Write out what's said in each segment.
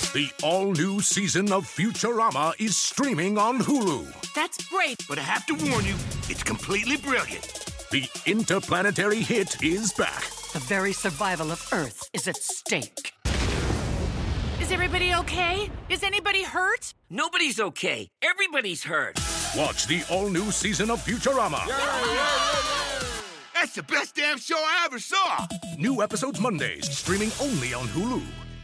The all-new season of Futurama is streaming on Hulu. That's great, but I have to warn you, it's completely brilliant. The interplanetary hit is back. The very survival of Earth is at stake. Is everybody okay? Is anybody hurt? Nobody's okay. Everybody's hurt. Watch the all-new season of Futurama. That's the best damn show I ever saw. New episodes Mondays, streaming only on Hulu.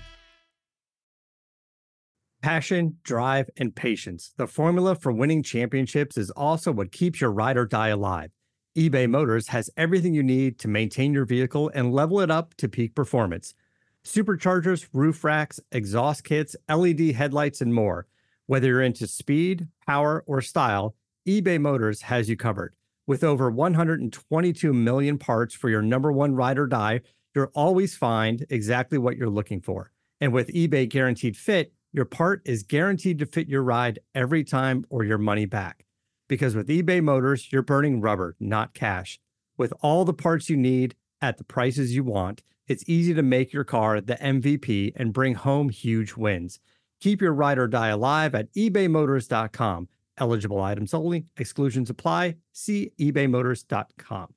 Passion, drive, and patience. The formula for winning championships is also what keeps your ride or die alive. eBay Motors has everything you need to maintain your vehicle and level it up to peak performance. Superchargers, roof racks, exhaust kits, LED headlights, and more. Whether you're into speed, power, or style, eBay Motors has you covered. With over 122 million parts for your number one ride or die, you'll always find exactly what you're looking for. And with eBay Guaranteed Fit, your part is guaranteed to fit your ride every time or your money back. Because with eBay Motors, you're burning rubber, not cash. With all the parts you need at the prices you want, it's easy to make your car the MVP and bring home huge wins. Keep your ride or die alive at ebaymotors.com. Eligible items only. Exclusions apply. See ebaymotors.com.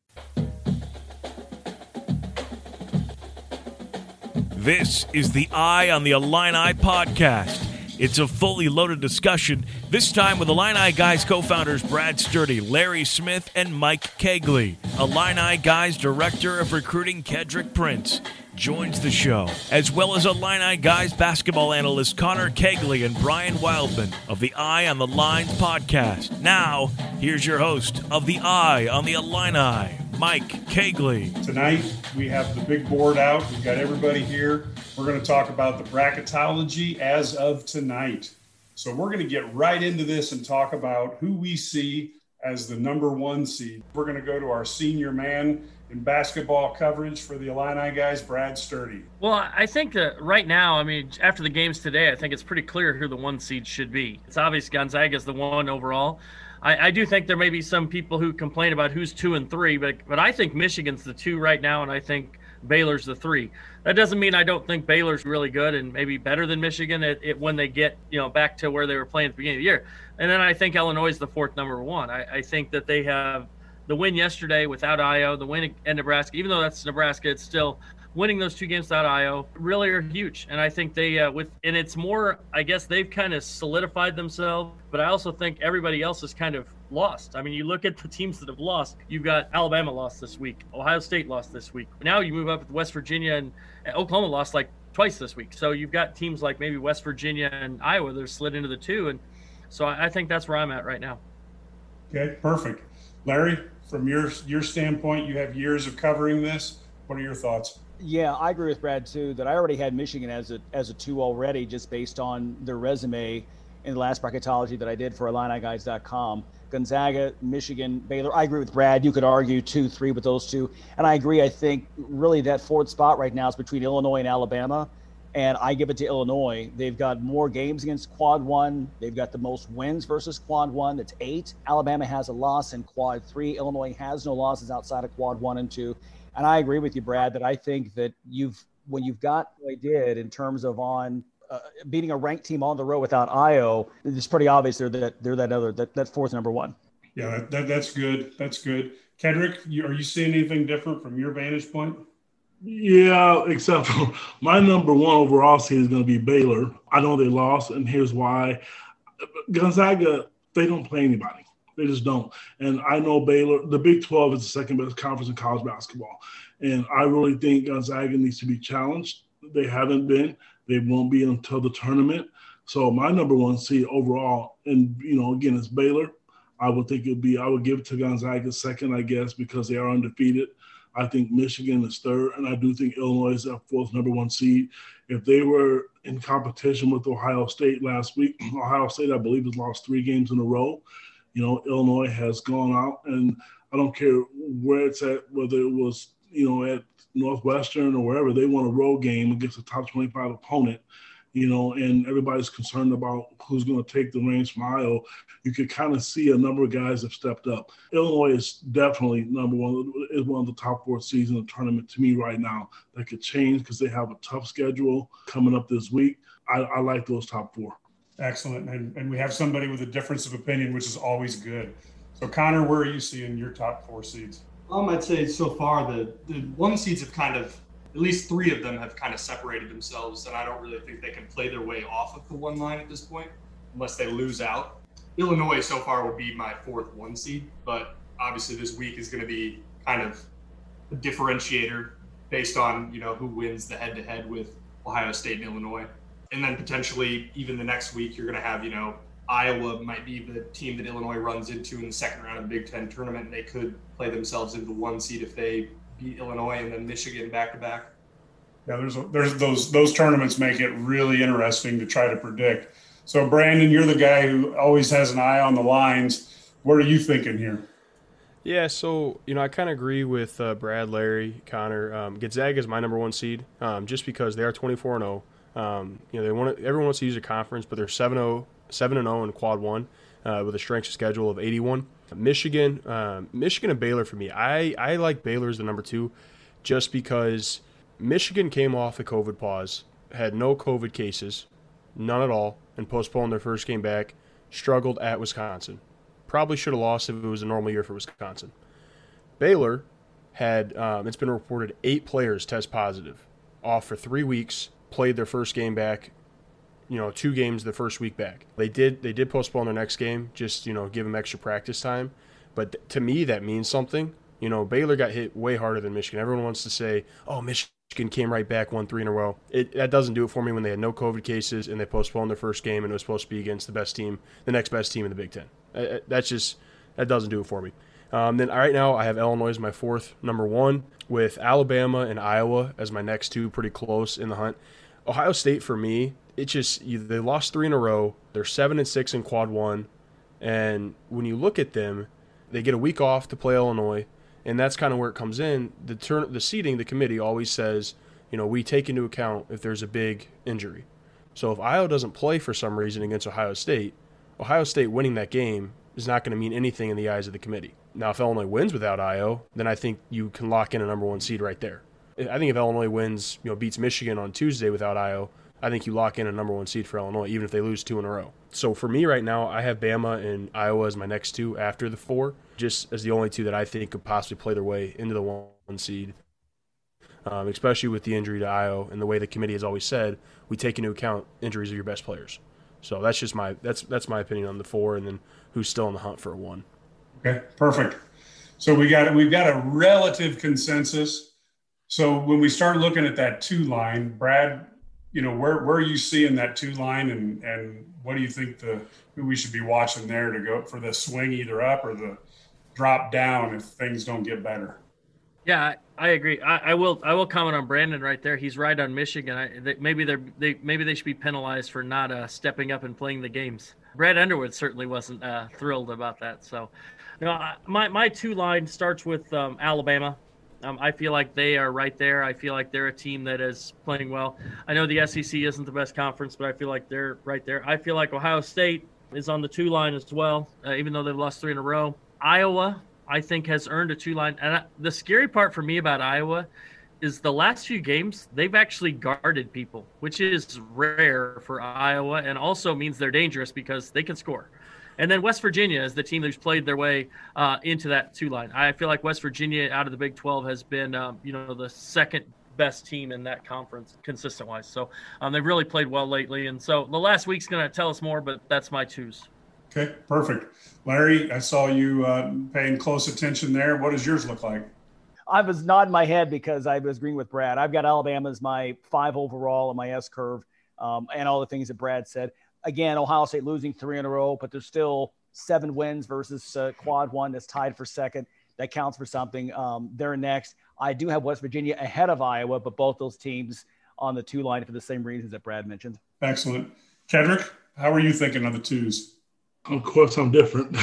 This is the Eye on the Illini podcast. It's a fully loaded discussion, this time with Illini Guys co-founders Brad Sturdy, Larry Smith, and Mike Kegley. Illini Guys Director of Recruiting Kedrick Prince joins the show, as well as Illini Guys basketball analyst Connor Kegley and Brian Wildman of the Eye on the Lines podcast. Now, here's your host of the Eye on the Illini, Mike Kegley. Tonight, we have the big board out. We've got everybody here. We're going to talk about the bracketology as of tonight. So we're going to get right into this and talk about who we see as the number one seed. We're going to go to our senior man in basketball coverage for the Illini Guys, Brad Sturdy. Well, I think that right now, I mean, after the games today, I think it's pretty clear who the one seed should be. It's obvious Gonzaga is the one overall. I do think there may be some people who complain about who's 2 and 3, but I think Michigan's the 2 right now, and I think Baylor's the 3. That doesn't mean I don't think Baylor's really good and maybe better than Michigan when they get back to where they were playing at the beginning of the year. And then I think Illinois is the 4th number 1. I think that they have the win yesterday without Io, the win at Nebraska, even though that's Nebraska, it's still winning those 2 games without Io really are huge. And I think they and it's more, I guess they've kind of solidified themselves, but I also think everybody else is kind of lost. I mean, you look at the teams that have lost. You've got Alabama lost this week. Ohio State lost this week. Now you move up with West Virginia and Oklahoma lost like twice this week. So you've got teams like maybe West Virginia and Iowa that are slid into the 2. And so I think that's where I'm at right now. Okay, perfect. Larry, from your standpoint, you have years of covering this. What are your thoughts? Yeah, I agree with Brad too, that I already had Michigan as a 2 already, just based on their resume in the last bracketology that I did for IlliniGuys.com. Gonzaga, Michigan, Baylor. I agree with Brad. You could argue 2, 3 with those 2. And I agree. I think really that 4th spot right now is between Illinois and Alabama. And I give it to Illinois. They've got more games against Quad 1. They've got the most wins versus Quad 1. That's 8. Alabama has a loss in Quad 3. Illinois has no losses outside of Quad 1 and 2. And I agree with you, Brad, that I think that when you've got what they did in terms of on beating a ranked team on the road without Io, it's pretty obvious they're that 4th number 1. Yeah, that's good. That's good. Kedrick, are you seeing anything different from your vantage point? Yeah, except for my number 1 overall seed is going to be Baylor. I know they lost, and here's why. Gonzaga, they don't play anybody. They just don't. And I know Baylor, the Big 12 is the second best conference in college basketball. And I really think Gonzaga needs to be challenged. They haven't been. They won't be until the tournament. So my number 1 seed overall, and, again, it's Baylor. I would give it to Gonzaga second, I guess, because they are undefeated. I think Michigan is 3rd, and I do think Illinois is that 4th number 1 seed. If they were in competition with Ohio State last week, Ohio State, I believe, has lost 3 games in a row. Illinois has gone out, and I don't care where it's at, whether it was, at Northwestern or wherever, they won a road game against a top 25 opponent, and everybody's concerned about who's going to take the reins from Iowa. You could kind of see a number of guys have stepped up. Illinois is definitely number 1, is one of the top 4 seeds in the tournament to me right now. That could change because they have a tough schedule coming up this week. I like those top four. Excellent. And we have somebody with a difference of opinion, which is always good. So, Connor, where are you seeing your top 4 seeds? I'd say so far the 1 seeds have kind of, at least 3 of them have kind of separated themselves, and I don't really think they can play their way off of the 1 line at this point unless they lose out. Illinois so far will be my 4th 1 seed, but obviously this week is going to be kind of a differentiator based on, who wins the head-to-head with Ohio State and Illinois. And then potentially even the next week you're going to have, Iowa might be the team that Illinois runs into in the second round of the Big Ten tournament, and they could play themselves into the 1 seed if they beat Illinois, and then Michigan back-to-back. Yeah, there's those tournaments make it really interesting to try to predict. So, Brandon, you're the guy who always has an eye on the lines. What are you thinking here? Yeah, so, I kind of agree with Brad, Larry, Connor. Gonzaga is my number 1 seed just because they are 24-0. Everyone wants to use a conference, but they're 7-0 in quad 1 with a strength of schedule of 81. Michigan and Baylor for me. I like Baylor as the number 2 just because Michigan came off the COVID pause, had no COVID cases, none at all, and postponed their first game back, struggled at Wisconsin. Probably should have lost if it was a normal year for Wisconsin. Baylor had, it's been reported, 8 players test positive, off for 3 weeks, played their first game back, 2 games the first week back. They did postpone their next game, just, give them extra practice time. But to me, that means something. Baylor got hit way harder than Michigan. Everyone wants to say, oh, Michigan came right back, won 3 in a row. That doesn't do it for me when they had no COVID cases and they postponed their first game and it was supposed to be against the next best team in the Big Ten. That doesn't do it for me. Then right now I have Illinois as my 4th number 1 with Alabama and Iowa as my next 2 pretty close in the hunt. Ohio State for me, they lost 3 in a row. They're 7-6 in quad 1. And when you look at them, they get a week off to play Illinois. And that's kind of where it comes in. The seeding, the committee always says, we take into account if there's a big injury. So if Iowa doesn't play for some reason against Ohio State winning that game is not going to mean anything in the eyes of the committee. Now, if Illinois wins without Iowa, then I think you can lock in a number 1 seed right there. I think if Illinois wins, beats Michigan on Tuesday without Iowa, I think you lock in a number 1 seed for Illinois, even if they lose 2 in a row. So for me right now, I have Bama and Iowa as my next 2 after the 4, just as the only 2 that I think could possibly play their way into the 1 seed, especially with the injury to Iowa and the way the committee has always said, we take into account injuries of your best players. So that's just that's my opinion on the 4, and then who's still in the hunt for a 1. Okay, perfect. So we've got a relative consensus. So when we start looking at that 2 line, Brad, where are you seeing that 2 line, and what do you think who we should be watching there to go for the swing either up or the drop down if things don't get better? Yeah, I agree. I will comment on Brandon right there. He's right on Michigan. Maybe they should be penalized for not stepping up and playing the games. Brad Underwood certainly wasn't thrilled about that. So, my 2 line starts with Alabama. I feel like they are right there. I feel like they're a team that is playing well. I know the SEC isn't the best conference, but I feel like they're right there. I feel like Ohio State is on the 2 line as well, even though they've lost 3 in a row. Iowa, I think, has earned a 2 line. And the scary part for me about Iowa is the last few games, they've actually guarded people, which is rare for Iowa and also means they're dangerous because they can score. And then West Virginia is the team who's played their way into that 2 line. I feel like West Virginia out of the Big 12 has been, the second best team in that conference consistent-wise. So they've really played well lately. And so the last week's going to tell us more, but that's my 2s. Okay, perfect. Larry, I saw you paying close attention there. What does yours look like? I was nodding my head because I was agreeing with Brad. I've got Alabama as my 5 overall on my S curve, and all the things that Brad said. Again, Ohio State losing 3 in a row, but there's still 7 wins versus quad 1 that's tied for second. That counts for something. They're next. I do have West Virginia ahead of Iowa, but both those teams on the 2 line for the same reasons that Brad mentioned. Excellent. Kedrick, how are you thinking of the 2s? Of course, I'm different.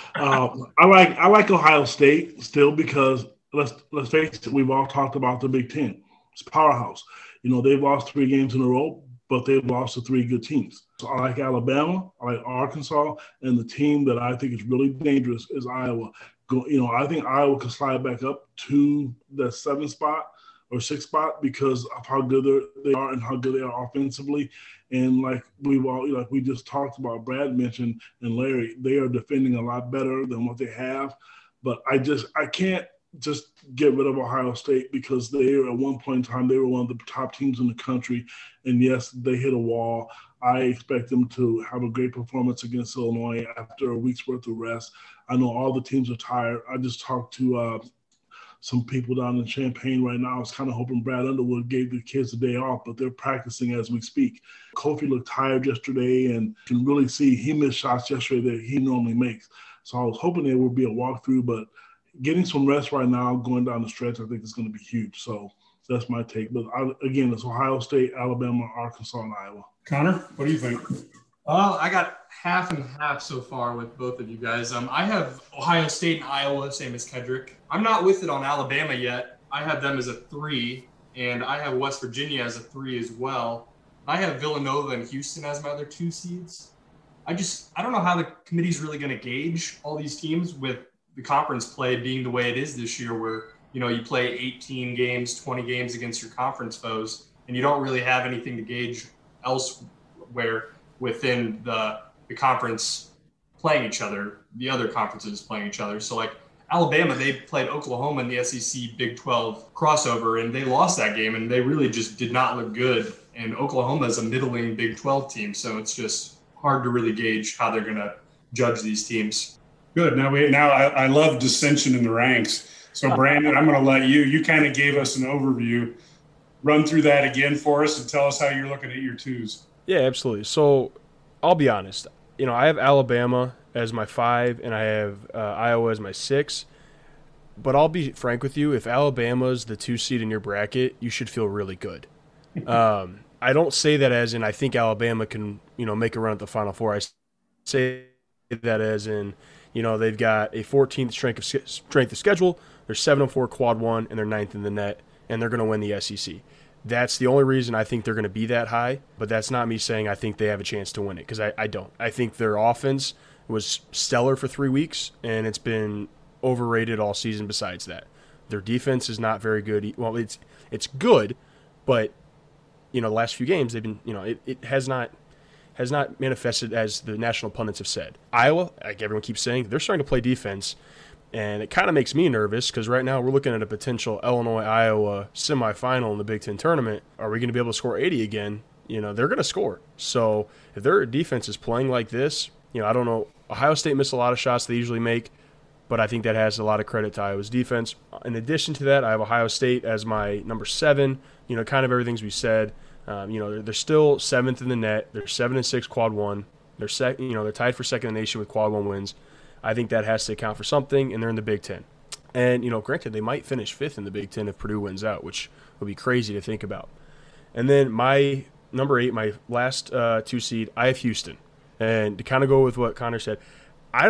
I like Ohio State still because let's face it, we've all talked about the Big Ten. It's a powerhouse. They've lost 3 games in a row, but they've lost to 3 good teams. So I like Alabama, I like Arkansas, and the team that I think is really dangerous is Iowa. I think Iowa can slide back up to the 7th spot, or 6th spot because of how good they are and how good they are offensively. And like we just talked about, Brad mentioned and Larry, they are defending a lot better than what they have. But I can't just get rid of Ohio State because they were at one point in time, they were one of the top teams in the country. And yes, they hit a wall. I expect them to have a great performance against Illinois after a week's worth of rest. I know all the teams are tired. I just talked to some people down in Champaign right now. I was kind of hoping Brad Underwood gave the kids a day off, but they're practicing as we speak. Kofi looked tired yesterday and can really see he missed shots yesterday that he normally makes. So I was hoping there would be a walkthrough, but getting some rest right now, going down the stretch, I think is going to be huge. So that's my take. But again, it's Ohio State, Alabama, Arkansas, and Iowa. Connor, what do you think? I got half and half so far with both of you guys. I have Ohio State and Iowa, same as Kedrick. I'm not with it on Alabama yet. I have them as a 3, and I have West Virginia as a 3 as well. I have Villanova and Houston as my other 2 seeds. I don't know how the committee's really going to gauge all these teams with the conference play being the way it is this year, where you play 18 games, 20 games against your conference foes, and you don't really have anything to gauge elsewhere within the conference playing each other, the other conferences playing each other. So like Alabama, they played Oklahoma in the SEC Big 12 crossover, and they lost that game, and they really just did not look good. And Oklahoma is a middling Big 12 team, so it's just hard to really gauge how they're going to judge these teams. Good. Now I love dissension in the ranks. So Brandon, I'm going to let you kind of gave us an overview. Run through that again for us and tell us how you're looking at your 2s. Yeah, absolutely. So I'll be honest. I have Alabama as my 5 and I have Iowa as my 6. But I'll be frank with you. If Alabama's the 2 seed in your bracket, you should feel really good. I don't say that as in I think Alabama can, make a run at the Final Four. I say that as in, they've got a 14th strength of schedule. They're 7-4 quad 1, and they're 9th in the net, and they're going to win the SEC. That's the only reason I think they're going to be that high, but that's not me saying I think they have a chance to win it, because I don't. I think their offense was stellar for 3 weeks, and it's been overrated all season besides that. Their defense is not very good. Well, it's good, but, the last few games they've been, it has not manifested as the national pundits have said. Iowa, like everyone keeps saying, they're starting to play defense, and it kind of makes me nervous because right now we're looking at a potential Illinois-Iowa semifinal in the Big Ten tournament. Are we going to be able to score 80 again? They're going to score. So if their defense is playing like this, I don't know. Ohio State missed a lot of shots they usually make, but I think that has a lot of credit to Iowa's defense. In addition to that, I have Ohio State as my number 7. Kind of everything's we said. They're still 7th in the net. They're 7-6 quad 1. They're they're tied for 2nd in the nation with quad 1 wins. I think that has to account for something, and they're in the Big Ten. And granted, they might finish 5th in the Big Ten if Purdue wins out, which would be crazy to think about. And then my number 8, my last 2 seed, I have Houston. And to kind of go with what Connor said, I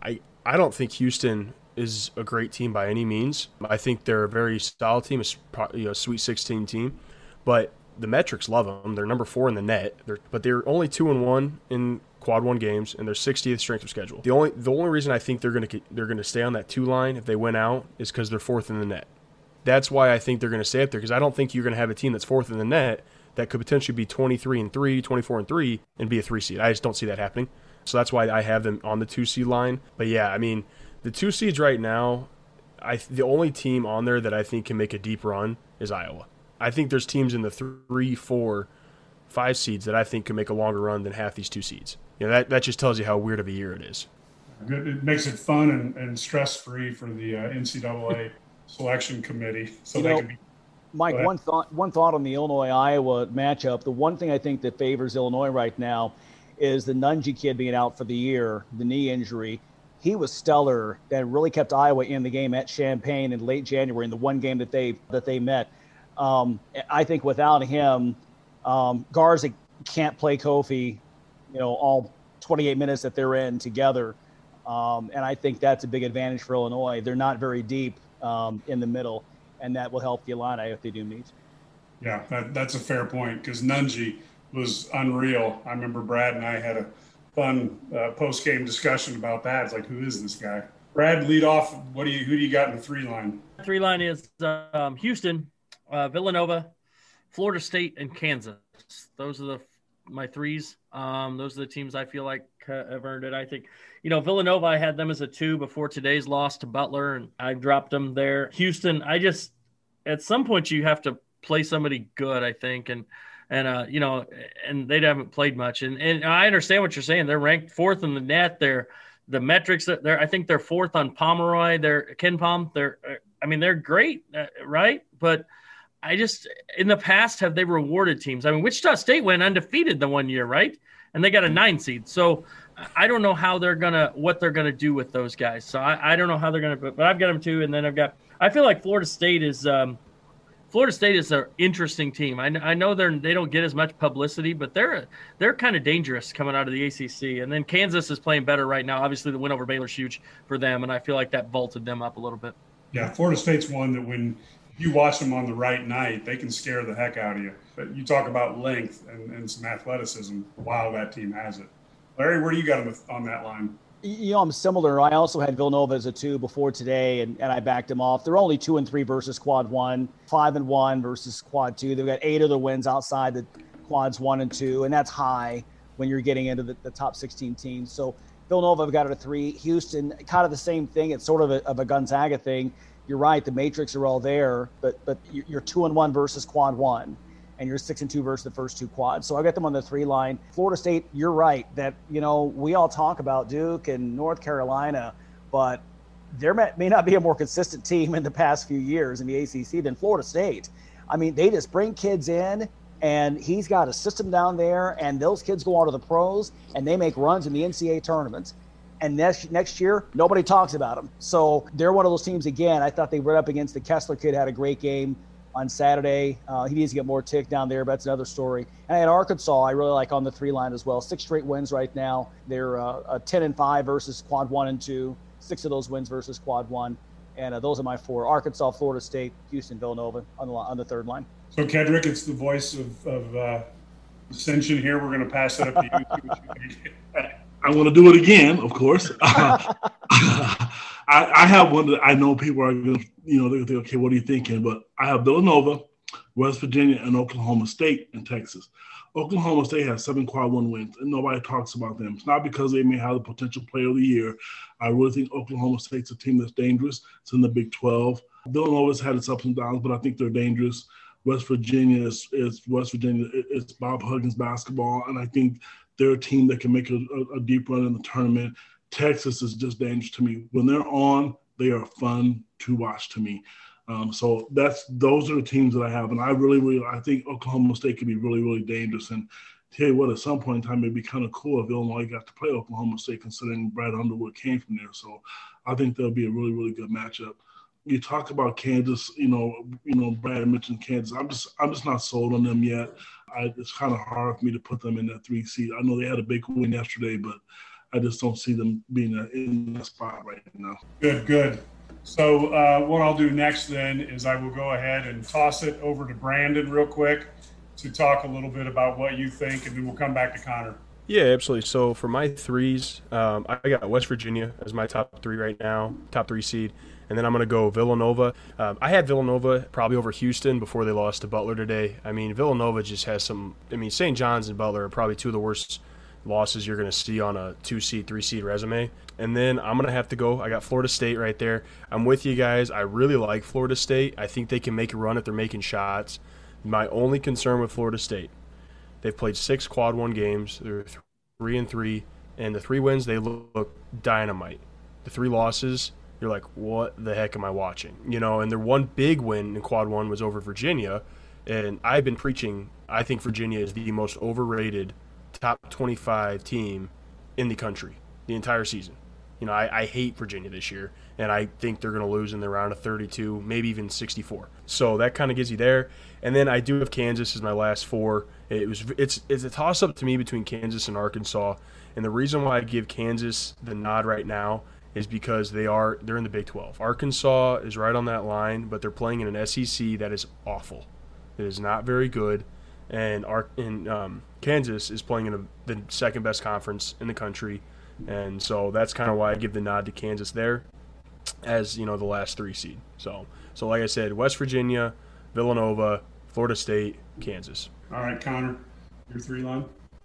don't think Houston is a great team by any means. I think they're a very solid team, a Sweet 16 team, but the metrics love them. They're number 4 in the net, but they're only 2-1 in quad 1 games, and they're 60th strength of schedule. The only reason I think they're going to stay on that 2 line if they win out is because they're 4th in the net. That's why I think they're going to stay up there, because I don't think you're going to have a team that's 4th in the net that could potentially be 23-3, 24-3, and be a 3 seed. I just don't see that happening. So that's why I have them on the 2 seed line. But yeah, I mean, the 2 seeds right now, the only team on there that I think can make a deep run is Iowa. I think there's teams in the 3, 4, 5 seeds that I think can make a longer run than half these 2 seeds. That just tells you how weird of a year it is. Good. It makes it fun and stress-free for the NCAA selection committee. So they can be. Mike, one thought on the Illinois-Iowa matchup. The one thing I think that favors Illinois right now is the Nunge kid being out for the year, the knee injury. He was stellar. That really kept Iowa in the game at Champaign in late January in the one game that they met. I think without him, Garza can't play Kofi, all 28 minutes that they're in together. And I think that's a big advantage for Illinois. They're not very deep in the middle, and that will help the Illini if they do meet. Yeah, that's a fair point, because Nunge was unreal. I remember Brad and I had a fun post-game discussion about that. It's like, who is this guy? Brad, lead off. Who do you got in the 3 line? 3 line is Houston. Villanova, Florida State, and Kansas. Those are my threes. Those are the teams I feel like have earned it. I think, Villanova, I had them as a 2 before today's loss to Butler, and I dropped them there. Houston, at some point you have to play somebody good, I think, and they haven't played much. And I understand what you're saying. They're ranked 4th in the net. The metrics, I think they're 4th on Pomeroy. They're KenPom. They're great, right? But in the past, have they rewarded teams? I mean, Wichita State went undefeated the one year, right? And they got a 9 seed. So I don't know what they're gonna do with those guys. So I don't know how they're gonna. But I've got them too, and then I feel like Florida State is an interesting team. I know they don't get as much publicity, but they're kind of dangerous coming out of the ACC. And then Kansas is playing better right now. Obviously, the win over Baylor's huge for them, and I feel like that vaulted them up a little bit. Yeah, Florida State's one that when you watch them on the right night, they can scare the heck out of you. But you talk about length and some athleticism. Wow, that team has it. Larry, where do you got them on that line? I'm similar. I also had Villanova as a 2 before today, and I backed them off. They're only 2-3 versus quad 1, 5-1 versus quad 2. They've got 8 other wins outside the quads 1 and 2, and that's high when you're getting into the top 16 teams. So Villanova, I've got it at 3. Houston, kind of the same thing. It's sort of a Gonzaga thing. You're right, the matrix are all there, but you're 2-1 versus quad 1, and you're 6-2 versus the first 2 quads. So I got them on the 3 line. Florida State, you're right that, we all talk about Duke and North Carolina, but there may not be a more consistent team in the past few years in the ACC than Florida State. I mean, they just bring kids in, and he's got a system down there, and those kids go on to the pros, and they make runs in the NCAA tournaments. And next year, nobody talks about them. So they're one of those teams, again, I thought they were up against the Kessler kid, had a great game on Saturday. He needs to get more tick down there, but that's another story. And I had Arkansas, I really like on the 3 line as well. 6 straight wins right now. They're 10-5 versus quad 1 and 2. 6 of those wins versus quad 1. And those are my 4. Arkansas, Florida State, Houston, Villanova on the 3rd line. So, Kedrick, it's the voice of dissension here. We're going to pass it up to you. See what you think. I'm going to do it again, of course. I have one that I know people are going to, they're going to think, okay, what are you thinking? But I have Villanova, West Virginia, and Oklahoma State in Texas. Oklahoma State has 7 quad 1 wins, and nobody talks about them. It's not because they may have the potential player of the year. I really think Oklahoma State's a team that's dangerous. It's in the Big 12. Villanova's had its ups and downs, but I think they're dangerous. West Virginia is West Virginia. It's Bob Huggins basketball, and I think they're a team that can make a deep run in the tournament. Texas is just dangerous to me. When they're on, they are fun to watch to me. So those are the teams that I have. And I think Oklahoma State could be really, really dangerous. And tell you what, at some point in time, it'd be kind of cool if Illinois got to play Oklahoma State, considering Brad Underwood came from there. So I think that'll be a really, really good matchup. You talk about Kansas, Brad mentioned Kansas. I'm just not sold on them yet. It's kind of hard for me to put them in that 3 seed. I know they had a big win yesterday, but I just don't see them being in that spot right now. Good. So what I'll do next then is I will go ahead and toss it over to Brandon real quick to talk a little bit about what you think, and then we'll come back to Connor. Yeah, absolutely. So for my 3s, I got West Virginia as my top 3 right now, top 3 seed. And then I'm going to go Villanova. I had Villanova probably over Houston before they lost to Butler today. I mean, Villanova just has St. John's and Butler are probably 2 of the worst losses you're going to see on a 2-seed, 3-seed resume. And then I'm going to have to go. I got Florida State right there. I'm with you guys. I really like Florida State. I think they can make a run if they're making shots. My only concern with Florida State, they've played 6 quad 1 games. They're 3-3. And the 3 wins, they look dynamite. The 3 losses, you're like, what the heck am I watching? And their one big win in quad 1 was over Virginia. And I've been preaching, I think Virginia is the most overrated top 25 team in the country the entire season. I hate Virginia this year, and I think they're going to lose in the round of 32, maybe even 64. So that kind of gives you there. And then I do have Kansas as my last 4. It's a toss-up to me between Kansas and Arkansas. And the reason why I give Kansas the nod right now is because they're in the Big 12. Arkansas is right on that line, but they're playing in an SEC that is awful. It is not very good. And Kansas is playing in the second best conference in the country. And so that's kind of why I give the nod to Kansas there as, the last 3 seed. So like I said, West Virginia, Villanova, Florida State, Kansas. All right, Connor, your 3 line.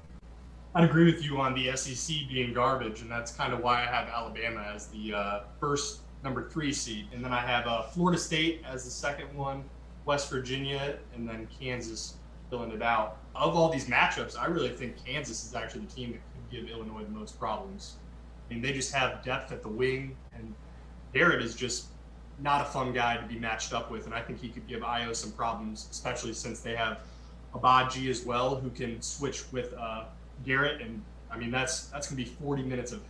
I'd agree with you on the SEC being garbage, and that's kind of why I have Alabama as the first number 3 seed. And then I have Florida State as the second one, West Virginia, and then Kansas filling it out. Of all these matchups, I really think Kansas is actually the team that could give Illinois the most problems. I mean, they just have depth at the wing, and Garrett is just not a fun guy to be matched up with, and I think he could give Io some problems, especially since they have Abaji as well, who can switch with Garrett, and I mean that's going to be 40 minutes of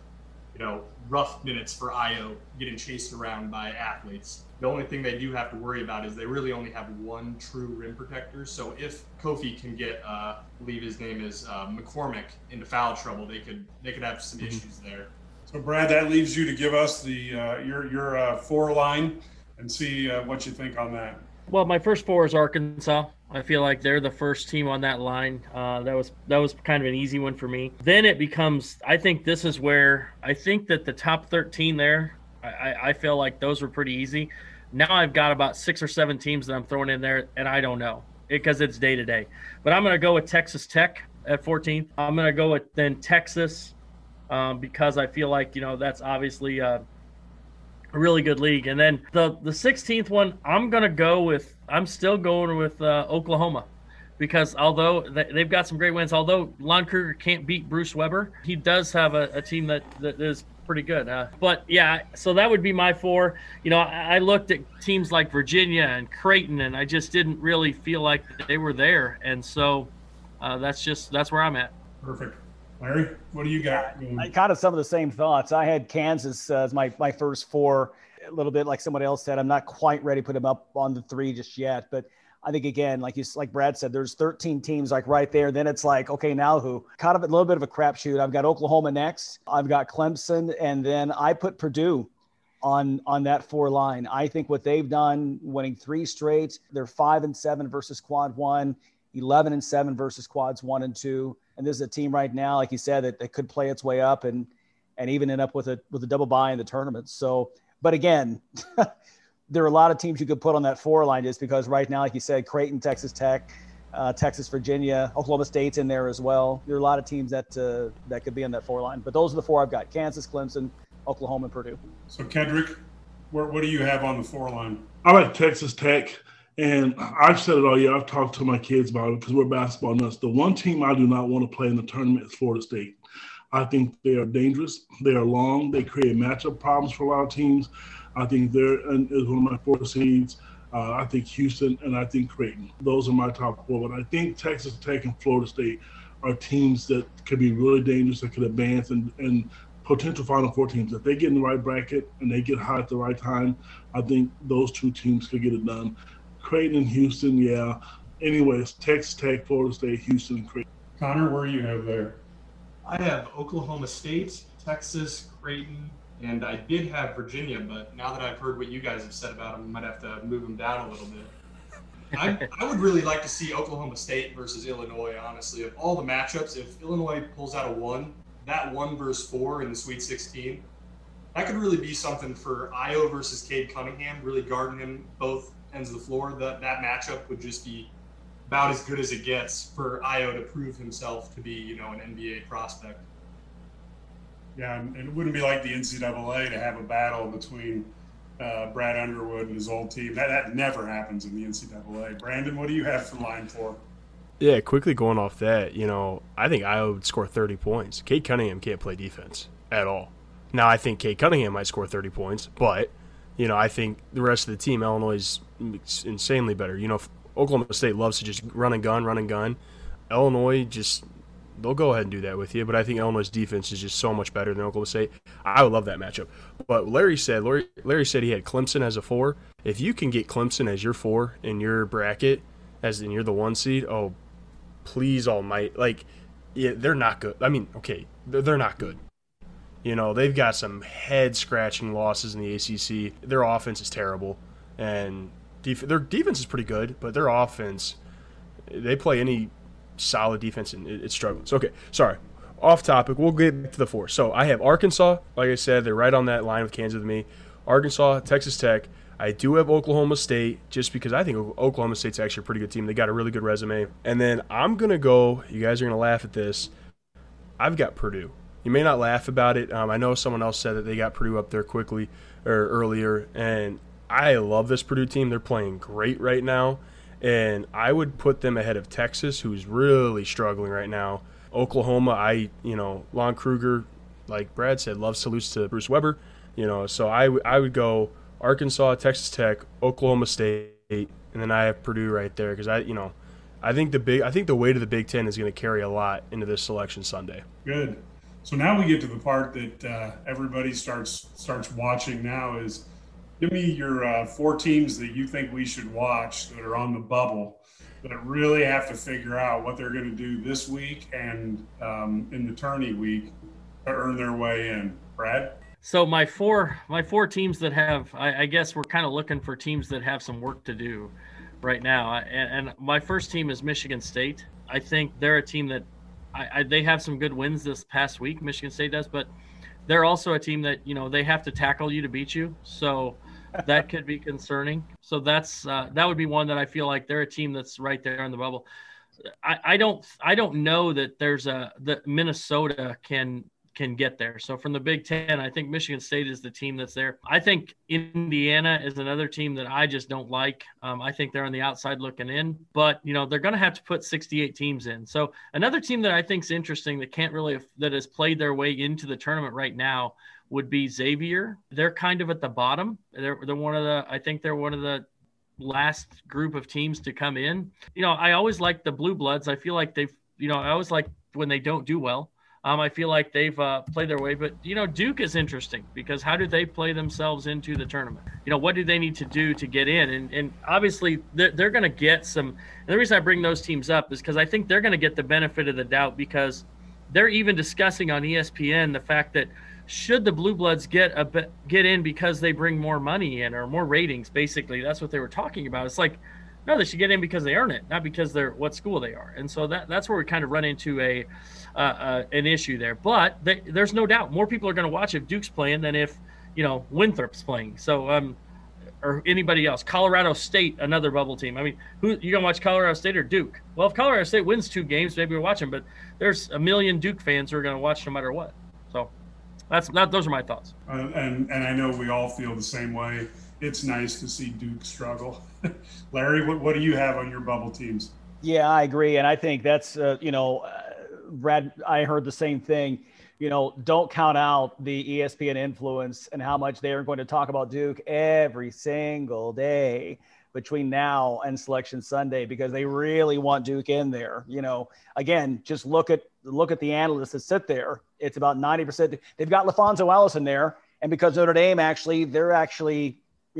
rough minutes for Io getting chased around by athletes. The only thing they do have to worry about is they really only have one true rim protector. So if Kofi can get, I believe his name is McCormick, into foul trouble, they could have some issues there. So Brad, that leaves you to give us the your 4 line and see what you think on that. Well, my first 4 is Arkansas. I feel like they're the first team on that line. That was kind of an easy one for me. Then it becomes, I think this is where I think that the top 13 there, I feel like those were pretty easy. Now I've got about 6 or 7 teams that I'm throwing in there, and I don't know because it's day to day. But I'm going to go with Texas Tech at 14th. I'm going to go with then Texas because I feel like that's obviously a really good league. And then the 16th one, I'm still going with Oklahoma, because although they've got some great wins, although Lon Kruger can't beat Bruce Weber, he does have a team that is pretty good. But yeah, so that would be my 4. I looked at teams like Virginia and Creighton, and I just didn't really feel like they were there. And so that's where I'm at. Perfect. Larry, what do you got? I kind of some of the same thoughts. I had Kansas as my first 4. A little bit like someone else said, I'm not quite ready to put them up on the 3 just yet. But I think, again, like Brad said, there's 13 teams like right there. Then it's like, okay, now who? Kind of a little bit of a crapshoot. I've got Oklahoma next. I've got Clemson. And then I put Purdue on that 4 line. I think what they've done, winning 3 straight, they're 5-7 versus quad 1, 11-7 versus quads 1 and 2. And this is a team right now, like you said, that could play its way up and even end up with a double bye in the tournament. So, but again, there are a lot of teams you could put on that 4 line just because right now, like you said, Creighton, Texas Tech, Texas, Virginia, Oklahoma State's in there as well. There are a lot of teams that could be on that 4 line. But those are the 4 I've got: Kansas, Clemson, Oklahoma, and Purdue. So Kendrick, what do you have on the 4 line? I like Texas Tech. And I've said it all year. I've talked to my kids about it because we're basketball nuts. The one team I do not want to play in the tournament is Florida State. I think they are dangerous. They are long. They create matchup problems for a lot of teams. I think they're is one of my 4 seeds. I think Houston and I think Creighton. Those are my top 4. But I think Texas Tech and Florida State are teams that could be really dangerous, that could advance and potential Final Four teams. If they get in the right bracket and they get hot at the right time, I think those 2 teams could get it done. Creighton and Houston, yeah. Anyways, Texas Tech, Florida State, Houston, and Creighton. Connor, where do you have there? I have Oklahoma State, Texas, Creighton, and I did have Virginia, but now that I've heard what you guys have said about them, I might have to move them down a little bit. I would really like to see Oklahoma State versus Illinois, honestly. Of all the matchups, if Illinois pulls out a 1, that 1 versus 4 in the Sweet 16, that could really be something for Io versus Cade Cunningham, really guarding him both ends of the floor. That matchup would just be about as good as it gets for Io to prove himself to be, an NBA prospect. Yeah, and it wouldn't be like the NCAA to have a battle between Brad Underwood and his old team. That never happens in the NCAA. Brandon, what do you have for line 4? Yeah, quickly going off that, I think Iowa would score 30 points. Cade Cunningham can't play defense at all. Now, I think Cade Cunningham might score 30 points, but, I think the rest of the team, Illinois is insanely better. Oklahoma State loves to just run and gun. Illinois they'll go ahead and do that with you, but I think Illinois' defense is just so much better than Oklahoma State. I would love that matchup. But Larry said he had Clemson as a 4. If you can get Clemson as your 4 in your bracket, as in you're the 1 seed, oh, please almighty. They're not good. I mean, okay, they're not good. They've got some head-scratching losses in the ACC. Their offense is terrible, and their defense is pretty good, but their offense, they play any solid defense, and it struggles. Okay, sorry. Off topic. We'll get back to the 4. So I have Arkansas. Like I said, they're right on that line with Kansas with me. Arkansas, Texas Tech. I I do have Oklahoma State just because I think Oklahoma State's actually a pretty good team. They got a really good resume. And then I'm going to go – you guys are going to laugh at this. I've got Purdue. You may not laugh about it. I know someone else said that they got Purdue up there quickly or earlier, and I love this Purdue team. They're playing great right now, and I would put them ahead of Texas, who's really struggling right now. Oklahoma, Lon Kruger, like Brad said, loves to lose to Bruce Weber, so I would go Arkansas, Texas Tech, Oklahoma State, and then I have Purdue right there because I think the weight of the Big Ten is going to carry a lot into this selection Sunday. Good. So now we get to the part that everybody starts watching now is give me your 4 teams that you think we should watch that are on the bubble that really have to figure out what they're going to do this week and in the tourney week to earn their way in. Brad? So my four teams that have, I guess we're kind of looking for teams that have some work to do right now. And my first team is Michigan State. I think they're a team that they have some good wins this past week. Michigan State does, but they're also a team that, they have to tackle you to beat you. So that could be concerning. So that would be one that I feel like they're a team that's right there in the bubble. I don't know that that Minnesota can get there. So from the Big Ten, I think Michigan State is the team that's there. I think Indiana is another team that I just don't like. I think they're on the outside looking in, but they're going to have to put 68 teams in. So another team that I think is interesting that has played their way into the tournament right now would be Xavier. They're kind of at the bottom. They're one of the last group of teams to come in. I always like the Blue Bloods. I feel like I always like when they don't do well. I feel like they've played their way, but Duke is interesting because how do they play themselves into the tournament? What do they need to do to get in? And obviously they're going to get some. And the reason I bring those teams up is because I think they're going to get the benefit of the doubt because they're even discussing on ESPN the fact that should the Blue Bloods get in because they bring more money in or more ratings? Basically, that's what they were talking about. It's like, no, they should get in because they earn it, not because they're what school they are. And so that's where we kind of run into an issue there. But there's no doubt more people are going to watch if Duke's playing than if Winthrop's playing. So or anybody else. Colorado State, another bubble team. I mean, who you going to watch, Colorado State or Duke? Well, if Colorado State wins 2 games, maybe we'll watch them. But there's a million Duke fans who are going to watch no matter what. So those are my thoughts. And I know we all feel the same way. It's nice to see Duke struggle. Larry, what do you have on your bubble teams? Yeah, I agree. And I think that's, Brad, I heard the same thing. Don't count out the ESPN influence and how much they are going to talk about Duke every single day between now and Selection Sunday because they really want Duke in there. Again, just look at the analysts that sit there. It's about 90%. They've got LaFonso Ellis in there. And because Notre Dame they're actually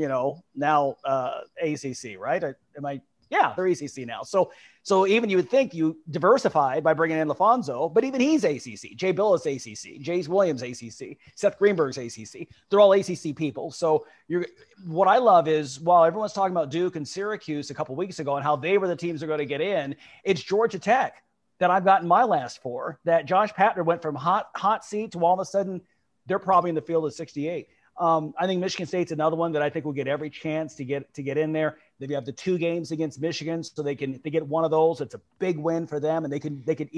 now ACC, right? They're ACC now. So even you would think you diversified by bringing in LaFonso, but even he's ACC. Jay Bilas ACC. Jace Williams ACC. Seth Greenberg's ACC. They're all ACC people. So what I love is while everyone's talking about Duke and Syracuse a couple weeks ago and how they were the teams that are going to get in, it's Georgia Tech that I've gotten my last 4. That Josh Patner went from hot seat to all of a sudden they're probably in the field at 68. I think Michigan State's another one that I think will get every chance to get in there. They have the 2 games against Michigan, so they get one of those. It's a big win for them, and they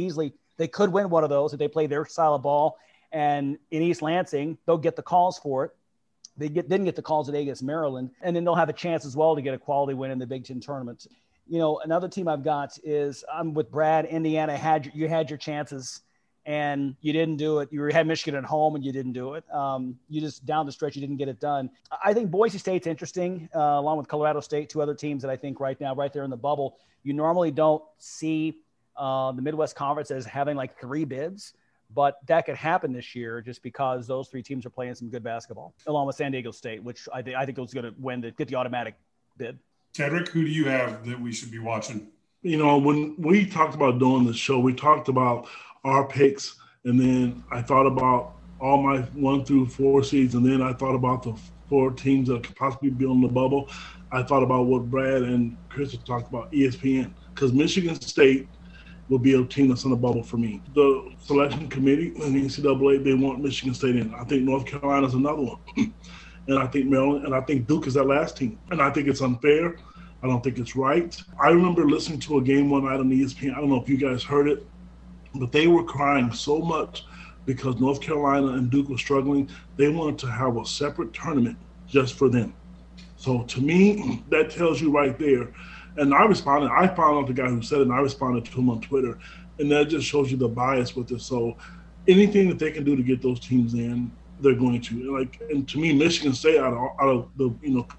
could win one of those if they play their style of ball. And in East Lansing, they'll get the calls for it. They didn't get the calls today against Maryland, and then they'll have a chance as well to get a quality win in the Big Ten tournament. Another team I've got is I'm with Brad. Indiana you had your chances. And you didn't do it. You had Michigan at home and you didn't do it. You just down the stretch, you didn't get it done. I think Boise State's interesting, along with Colorado State, 2 other teams that I think right now, right there in the bubble. You normally don't see the Midwest Conference as having like 3 bids, but that could happen this year just because those 3 teams are playing some good basketball, along with San Diego State, which I think was going to get the automatic bid. Tedrick, who do you have that we should be watching? When we talked about doing the show, we talked about our picks, and then I thought about all my 1 through 4 seeds, and then I thought about the 4 teams that could possibly be on the bubble. I thought about what Brad and Chris have talked about, ESPN, because Michigan State will be a team that's on the bubble for me. The selection committee and the NCAA, they want Michigan State in. I think North Carolina's another one. and I think Maryland, and I think Duke is that last team. And I think it's unfair. I don't think it's right. I remember listening to a game one night on ESPN. I don't know if you guys heard it, but they were crying so much because North Carolina and Duke were struggling. They wanted to have a separate tournament just for them. So to me, that tells you right there. And I responded. I found out the guy who said it, and I responded to him on Twitter. And that just shows you the bias with it. So anything that they can do to get those teams in, they're going to. And to me, Michigan State out of the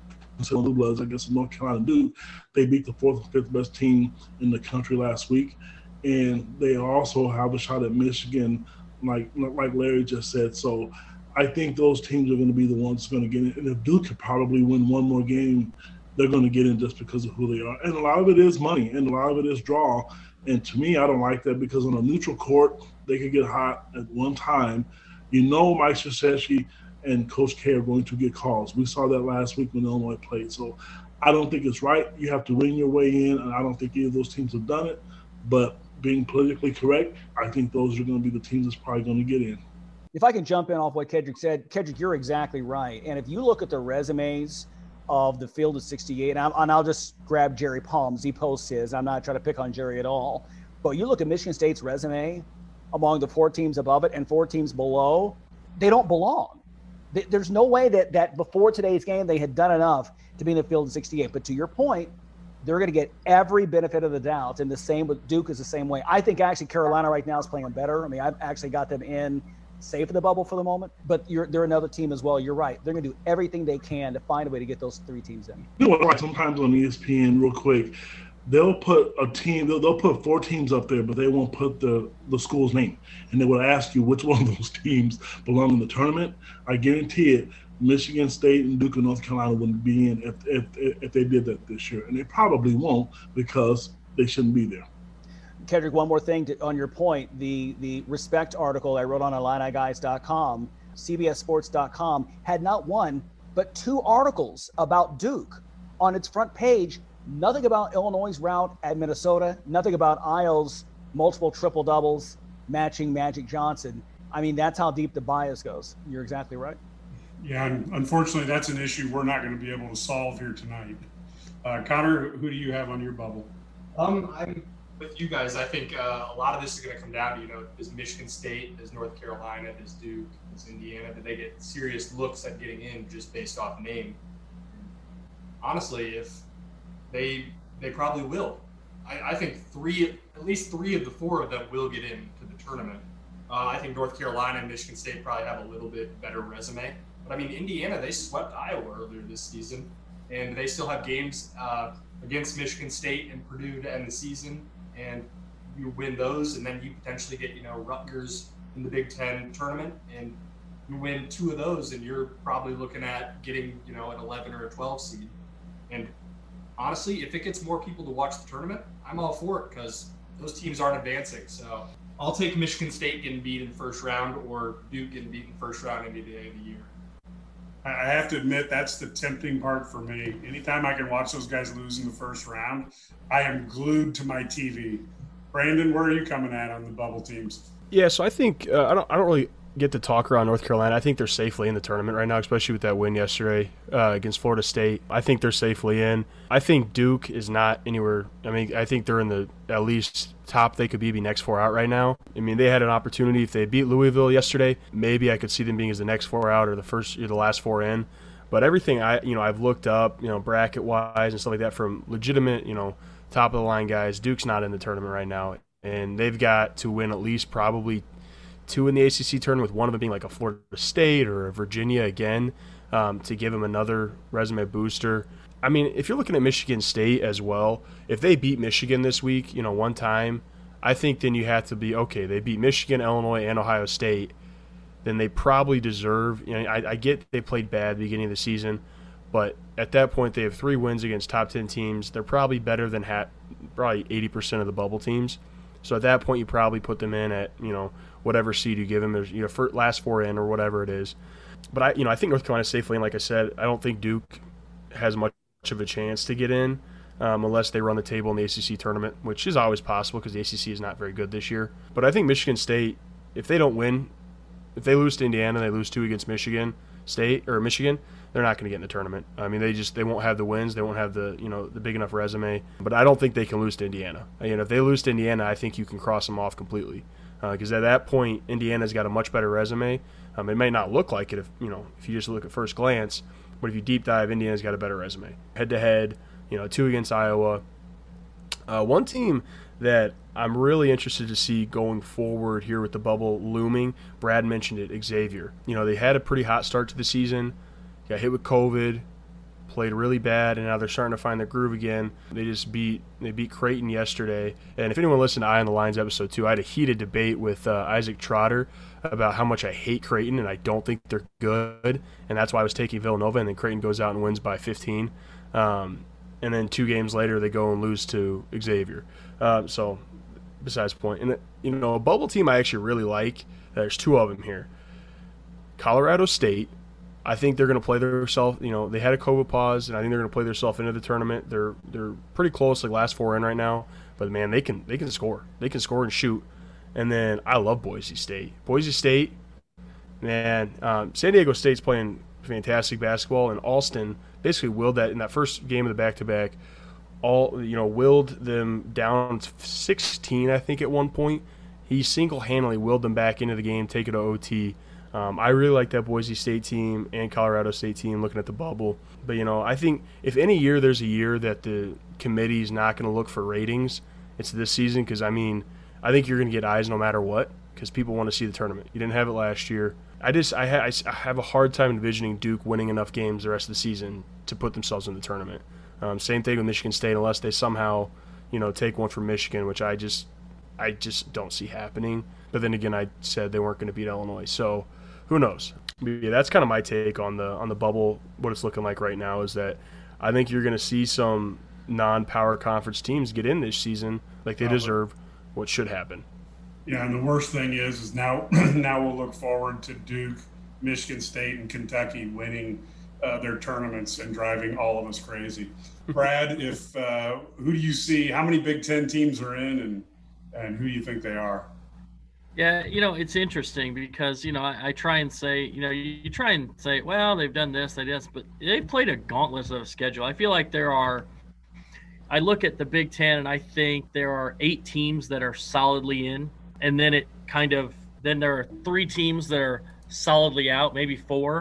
Blue Bloods, I guess, North Carolina Duke, they beat the fourth and fifth best team in the country last week, and they also have a shot at Michigan, like Larry just said. So I think those teams are going to be the ones going to get in. And if Duke could probably win one more game, they're going to get in just because of who they are. And a lot of it is money, and a lot of it is draw. And to me, I don't like that because on a neutral court, they could get hot at one time. You know, Mike Krzyzewski and Coach K are going to get calls. We saw that last week when Illinois played. So I don't think it's right. You have to win your way in, and I don't think either of those teams have done it. But being politically correct, I think those are going to be the teams that's probably going to get in. If I can jump in off what Kedrick said, Kedrick, you're exactly right. And if you look at the resumes of the field of 68, and I'll just grab Jerry Palms. He posts his. I'm not trying to pick on Jerry at all. But you look at Michigan State's resume among the 4 teams above it and 4 teams below, they don't belong. There's no way that before today's game they had done enough to be in the field of 68. But to your point, they're going to get every benefit of the doubt. And the same with Duke is the same way. I think actually Carolina right now is playing better. I mean, I've actually got them in safe in the bubble for the moment. But they're another team as well. You're right. They're going to do everything they can to find a way to get those 3 teams in. You know what, like sometimes on ESPN, real quick, they'll put a team, they'll put 4 teams up there, but they won't put the school's name. And they will ask you which one of those teams belong in the tournament. I guarantee it, Michigan State and Duke and North Carolina wouldn't be in if they did that this year. And they probably won't because they shouldn't be there. Kedrick, one more thing on your point. The Respect article I wrote on IlliniGuys.com, CBSSports.com, had not 1, but 2 articles about Duke on its front page. Nothing about Illinois' route at Minnesota. Nothing about Isles' multiple triple doubles matching Magic Johnson. I mean, that's how deep the bias goes. You're exactly right. Yeah, and unfortunately, that's an issue we're not going to be able to solve here tonight. Connor, who do you have on your bubble? I'm with you guys. I think a lot of this is going to come down to, is Michigan State, is North Carolina, is Duke, is Indiana, did they get serious looks at getting in just based off name? Honestly, if they probably will. I think at least three of the 4 of them will get into the tournament. I think North Carolina and Michigan State probably have a little bit better resume. But, I mean, Indiana, they swept Iowa earlier this season, and they still have games against Michigan State and Purdue to end the season. And you win those, and then you potentially get, Rutgers in the Big Ten tournament, and you win 2 of those, and you're probably looking at getting, an 11 or a 12 seed. And honestly, if it gets more people to watch the tournament, I'm all for it because those teams aren't advancing. So I'll take Michigan State getting beat in the first round or Duke getting beat in the first round any day of the year. I have to admit, that's the tempting part for me. Anytime I can watch those guys lose in the first round, I am glued to my TV. Brandon, where are you coming at on the bubble teams? Yeah, so I think I don't really get to talk around North Carolina. I think they're safely in the tournament right now, especially with that win yesterday against Florida State. I think they're safely in. I think Duke is not anywhere. I mean, I think they're in the at least top they could be next 4 out right now. I mean, they had an opportunity if they beat Louisville yesterday. Maybe I could see them being as the next 4 out or the last 4 in. But everything I've looked up, bracket wise and stuff like that from legitimate, top of the line guys. Duke's not in the tournament right now, and they've got to win at least probably 2 in the ACC tournament, with one of them being like a Florida State or a Virginia again, to give them another resume booster. I mean, if you're looking at Michigan State as well, if they beat Michigan this week, one time, I think then you have to be, okay, they beat Michigan, Illinois, and Ohio State, then they probably deserve, I get they played bad at the beginning of the season, but at that point they have 3 wins against top 10 teams. They're probably better than probably 80% of the bubble teams. So at that point you probably put them in at, whatever seed you give them, there's last 4 in or whatever it is. But I think North Carolina safely, and like I said, I don't think Duke has much of a chance to get in unless they run the table in the ACC tournament, which is always possible because the ACC is not very good this year. But I think Michigan State, if they don't win, if they lose to Indiana, they lose 2 against Michigan State or Michigan, they're not going to get in the tournament. I mean, they won't have the wins. They won't have the big enough resume. But I don't think they can lose to Indiana. If they lose to Indiana, I think you can cross them off completely. Because at that point, Indiana's got a much better resume. It may not look like it if you just look at first glance, but if you deep dive, Indiana's got a better resume. Head-to-head, 2 against Iowa. One team that I'm really interested to see going forward here with the bubble looming, Brad mentioned it, Xavier. They had a pretty hot start to the season, got hit with COVID, played really bad, and now they're starting to find their groove again. They beat Creighton yesterday. And if anyone listened to Eye on the Lines episode 2, I had a heated debate with Isaac Trotter about how much I hate Creighton and I don't think they're good. And that's why I was taking Villanova, and then Creighton goes out and wins by 15. And then 2 games later, they go and lose to Xavier. So, besides the point. And, a bubble team I actually really like, there's 2 of them here. Colorado State, I think they're going to play themselves. They had a COVID pause, and I think they're going to play themselves into the tournament. They're pretty close, like last 4 in right now. But, man, they can score. They can score and shoot. And then I love Boise State. Boise State, man, San Diego State's playing fantastic basketball, and Alston basically willed that in that first game of the back-to-back, willed them down 16, I think, at one point. He single-handedly willed them back into the game, take it to OT. I really like that Boise State team and Colorado State team looking at the bubble. But, I think if any year there's a year that the committee's not going to look for ratings, it's this season because, I think you're going to get eyes no matter what because people want to see the tournament. You didn't have it last year. I have a hard time envisioning Duke winning enough games the rest of the season to put themselves in the tournament. Same thing with Michigan State, unless they somehow, take one from Michigan, which I just don't see happening. But then again, I said they weren't going to beat Illinois, so who knows? But yeah, that's kind of my take on the bubble. What it's looking like right now is that I think you're going to see some non-power conference teams get in this season like they deserve. What should happen? Yeah, and the worst thing is now we'll look forward to Duke, Michigan State, and Kentucky winning their tournaments and driving all of us crazy. Brad, who do you see? How many Big Ten teams are in, and who do you think they are? Yeah, it's interesting because I try and say you try and say, well, they've done this, they did this, but they've played a gauntlet of a schedule. I feel like I look at the Big Ten and I think there are 8 teams that are solidly in. And then then there are 3 teams that are solidly out, maybe 4.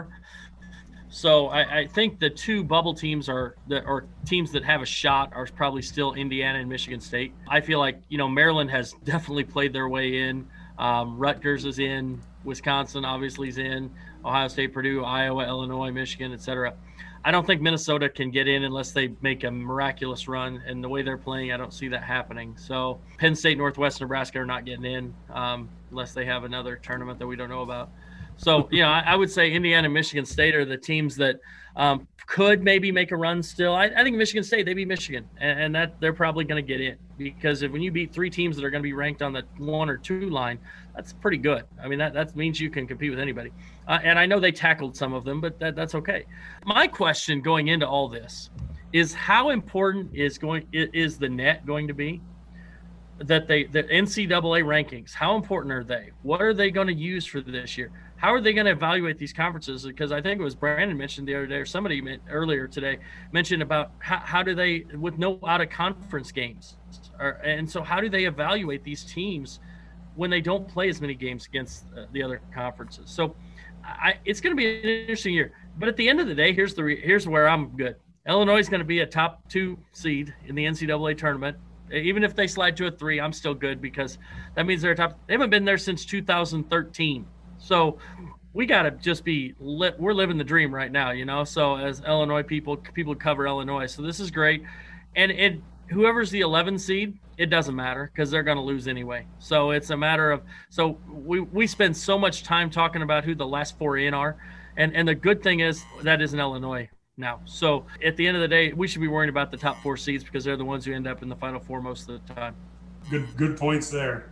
So I think the 2 bubble teams or teams that have a shot are probably still Indiana and Michigan State. I feel like, Maryland has definitely played their way in. Rutgers is in. Wisconsin obviously is in. Ohio State, Purdue, Iowa, Illinois, Michigan, etc. I don't think Minnesota can get in unless they make a miraculous run, and the way they're playing, I don't see that happening. So Penn State, Northwest, Nebraska are not getting in unless they have another tournament that we don't know about. So, I would say Indiana and Michigan State are the teams that could maybe make a run still. I think Michigan State, they beat Michigan, and that they're probably going to get in because when you beat 3 teams that are going to be ranked on the 1 or 2 line, that's pretty good. That means you can compete with anybody. And I know they tackled some of them, but that's okay. My question going into all this is how important is the net going to be? The NCAA rankings, how important are they? What are they going to use for this year? How are they going to evaluate these conferences? Because I think it was Brandon mentioned the other day, or somebody earlier today mentioned about how do they, with no out-of-conference games, and so how do they evaluate these teams when they don't play as many games against the other conferences? So it's going to be an interesting year. But at the end of the day, here's where I'm good. Illinois is going to be a top 2 seed in the NCAA tournament. Even if they slide to a 3, I'm still good because that means they're top. They haven't been there since 2013. So we got to just we're living the dream right now, So as Illinois people cover Illinois. So this is great. And whoever's the 11 seed, it doesn't matter because they're going to lose anyway. So it's a matter of – so we spend so much time talking about who the last 4 in are. And the good thing is that isn't Illinois now. So at the end of the day, we should be worrying about the top 4 seeds because they're the ones who end up in the Final Four most of the time. Good points there.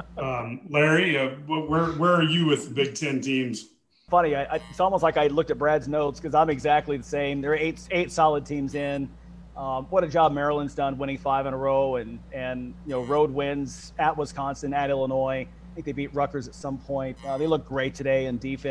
Larry, where are you with Big Ten teams? Funny, it's almost like I looked at Brad's notes because I'm exactly the same. There are eight solid teams in. What a job Maryland's done, winning 5 in a row, and road wins at Wisconsin, at Illinois. I think they beat Rutgers at some point. They look great today in defense.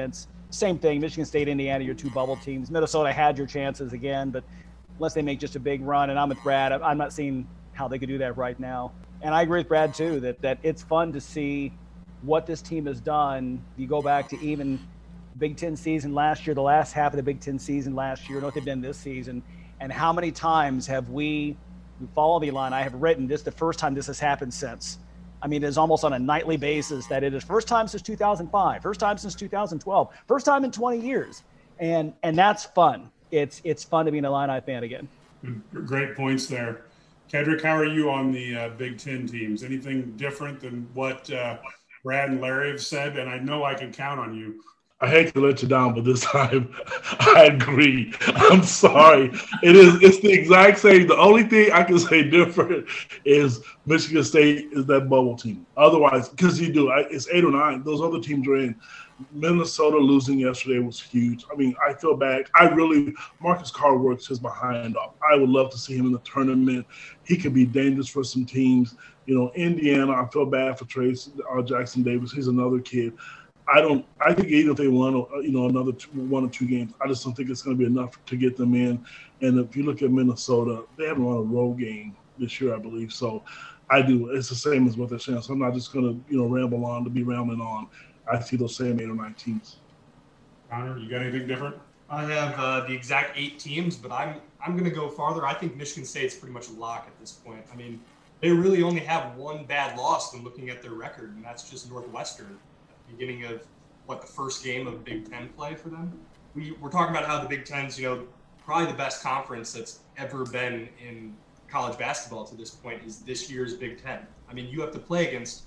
same thing. Michigan State, Indiana, your two bubble teams. Minnesota had your chances again, but unless they make just a big run, and I'm with Brad, I'm not seeing how they could do that right now. And I agree with Brad, too, that it's fun to see what this team has done. You go back to even Big Ten season last year, the last half of the Big Ten season last year, and what they've done this season, and how many times have we follow the line. I have written this the first time this has happened since. I mean, it's almost on a nightly basis that it is first time since 2005, first time since 2012, first time in 20 years. And that's fun. It's fun to be an Illini fan again. Great points there. Kedrick, how are you on the Big Ten teams? Anything different than what Brad and Larry have said? And I know I can count on you. I hate to let you down, but this time I agree. I'm sorry. It's the exact same. The only thing I can say different is Michigan State is that bubble team. Otherwise, because it's 8 or 9. Those other teams are in. Minnesota losing yesterday was huge. I mean, I feel bad. Marcus Carr works his behind off. I would love to see him in the tournament. He could be dangerous for some teams. Indiana, I feel bad for Trace Jackson Davis. He's another kid. I think even if they won, another 1 or 2 games, I just don't think it's going to be enough to get them in. And if you look at Minnesota, they haven't won a road game this year, I believe. So I do. It's the same as what they're saying. So I'm not just going to, ramble on to be rambling on. I see those same 8 or 9 teams. Connor, you got anything different? I have the exact 8 teams, but I'm going to go farther. I think Michigan State's pretty much a lock at this point. I mean, they really only have one bad loss when looking at their record, and that's just Northwestern. Beginning of the first game of Big Ten play for them. We're talking about how the Big Ten's, probably the best conference that's ever been in college basketball to this point is this year's Big Ten. I mean, you have to play against,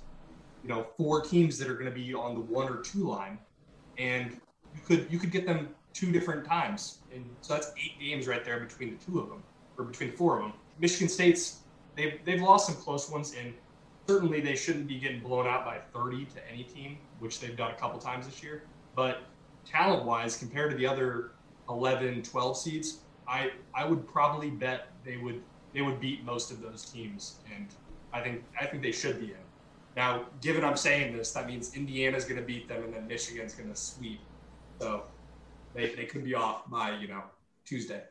4 teams that are going to be on the 1 or 2 line, and you could get them 2 different times, and so that's 8 games right there between the 2 of them, or between the 4 of them. Michigan State's they've lost some close ones, and certainly they shouldn't be getting blown out by 30 to any team, which they've done a couple times this year. But talent-wise, compared to the other 11, 12 seeds, I would probably bet they would beat most of those teams, and I think they should be in. Now, given I'm saying this, that means Indiana's going to beat them, and then Michigan's going to sweep. So they could be off by Tuesday.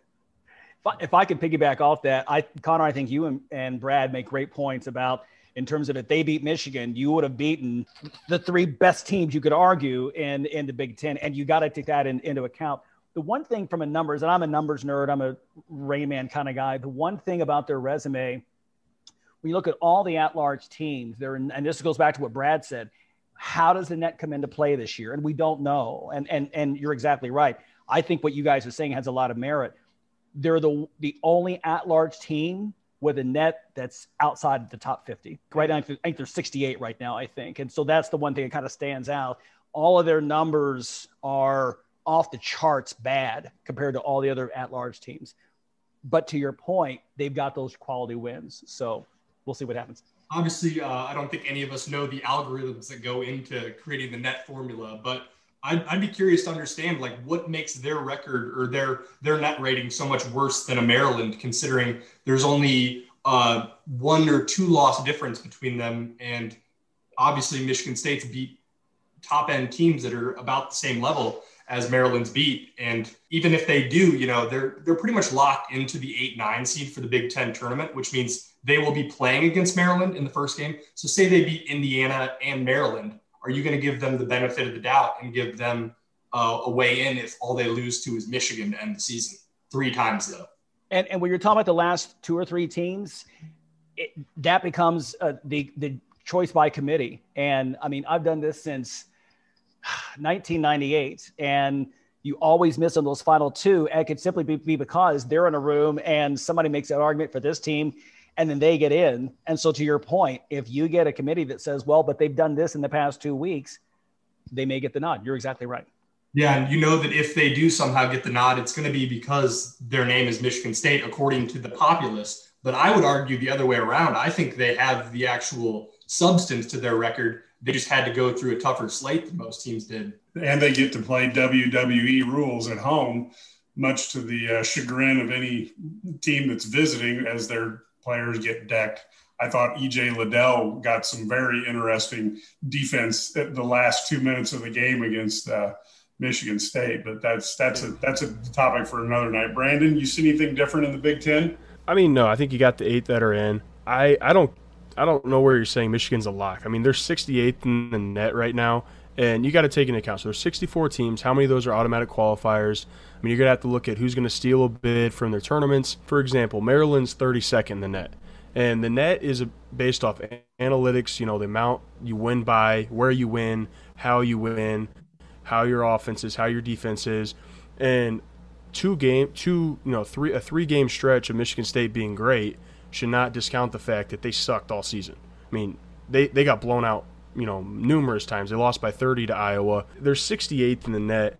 If I could piggyback off that, Connor, I think you and Brad make great points about. In terms of if they beat Michigan, you would have beaten the 3 best teams you could argue in the Big Ten, and you got to take that into account. The one thing from a numbers, and I'm a numbers nerd, I'm a Rain Man kind of guy. The one thing about their resume, when you look at all the at-large teams, and this goes back to what Brad said, how does the net come into play this year? And we don't know. And you're exactly right. I think what you guys are saying has a lot of merit. They're the only at-large team with a net that's outside the top 50. Right now, I think they're 68 right now, I think. And so that's the one thing that kind of stands out. All of their numbers are off the charts bad compared to all the other at-large teams. But to your point, they've got those quality wins. So we'll see what happens. Obviously, I don't think any of us know the algorithms that go into creating the net formula, but I'd be curious to understand what makes their record or their net rating so much worse than a Maryland, considering there's only 1 or 2 loss difference between them. And obviously Michigan State's beat top end teams that are about the same level as Maryland's beat. And even if they do, they're pretty much locked into the 8-9 seed for the Big Ten tournament, which means they will be playing against Maryland in the first game. So say they beat Indiana and Maryland. Are you going to give them the benefit of the doubt and give them a way in if all they lose to is Michigan to end the season? 3 times, though. And when you're talking about the last 2 or 3 teams, that becomes the choice by committee. And, I mean, I've done this since 1998, and you always miss on those final 2. And it could simply be because they're in a room and somebody makes that argument for this team, and then they get in. And so to your point, if you get a committee that says, well, but they've done this in the past 2 weeks, they may get the nod. You're exactly right. Yeah, and that if they do somehow get the nod, it's going to be because their name is Michigan State, according to the populace. But I would argue the other way around. I think they have the actual substance to their record. They just had to go through a tougher slate than most teams did. And they get to play WWE rules at home, much to the chagrin of any team that's visiting as their players get decked. I thought EJ Liddell got some very interesting defense at the last 2 minutes of the game against Michigan State, but that's a topic for another night. Brandon, you see anything different in the Big Ten? I mean, no, I think you got the 8 that are in. I don't know where you're saying Michigan's a lock. I mean, they're 68th in the net right now, and you got to take into account. So there's 64 teams. How many of those are automatic qualifiers? I mean, you're going to have to look at who's going to steal a bid from their tournaments. For example, Maryland's 32nd in the net. And the net is based off analytics, the amount you win by, where you win, how you win, how your offense is, how your defense is. And a 3-game stretch of Michigan State being great should not discount the fact that they sucked all season. I mean, they got blown out, numerous times. They lost by 30 to Iowa. They're 68th in the net.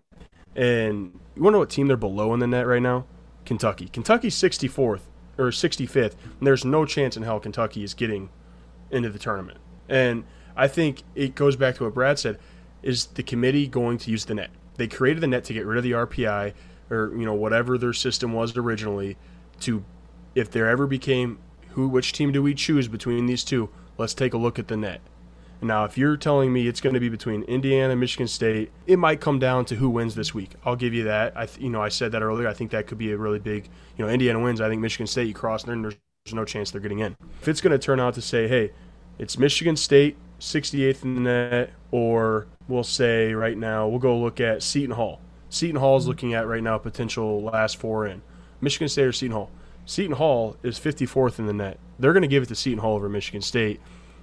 And you want to know what team they're below in the net right now? Kentucky. Kentucky's 64th or 65th, and there's no chance in hell Kentucky is getting into the tournament. And I think it goes back to what Brad said, is the committee going to use the net? They created the net to get rid of the RPI or, whatever their system was originally to, if there ever became which team do we choose between these two, let's take a look at the net. Now, if you're telling me it's going to be between Indiana and Michigan State, it might come down to who wins this week. I'll give you that. I said that earlier. I think that could be a really big, Indiana wins. I think Michigan State, you cross there, and there's no chance they're getting in. If it's going to turn out to say, hey, it's Michigan State, 68th in the net, or we'll say right now, we'll go look at Seton Hall. Seton Hall is looking at right now potential last 4 in. Michigan State or Seton Hall. Seton Hall is 54th in the net. They're going to give it to Seton Hall over Michigan State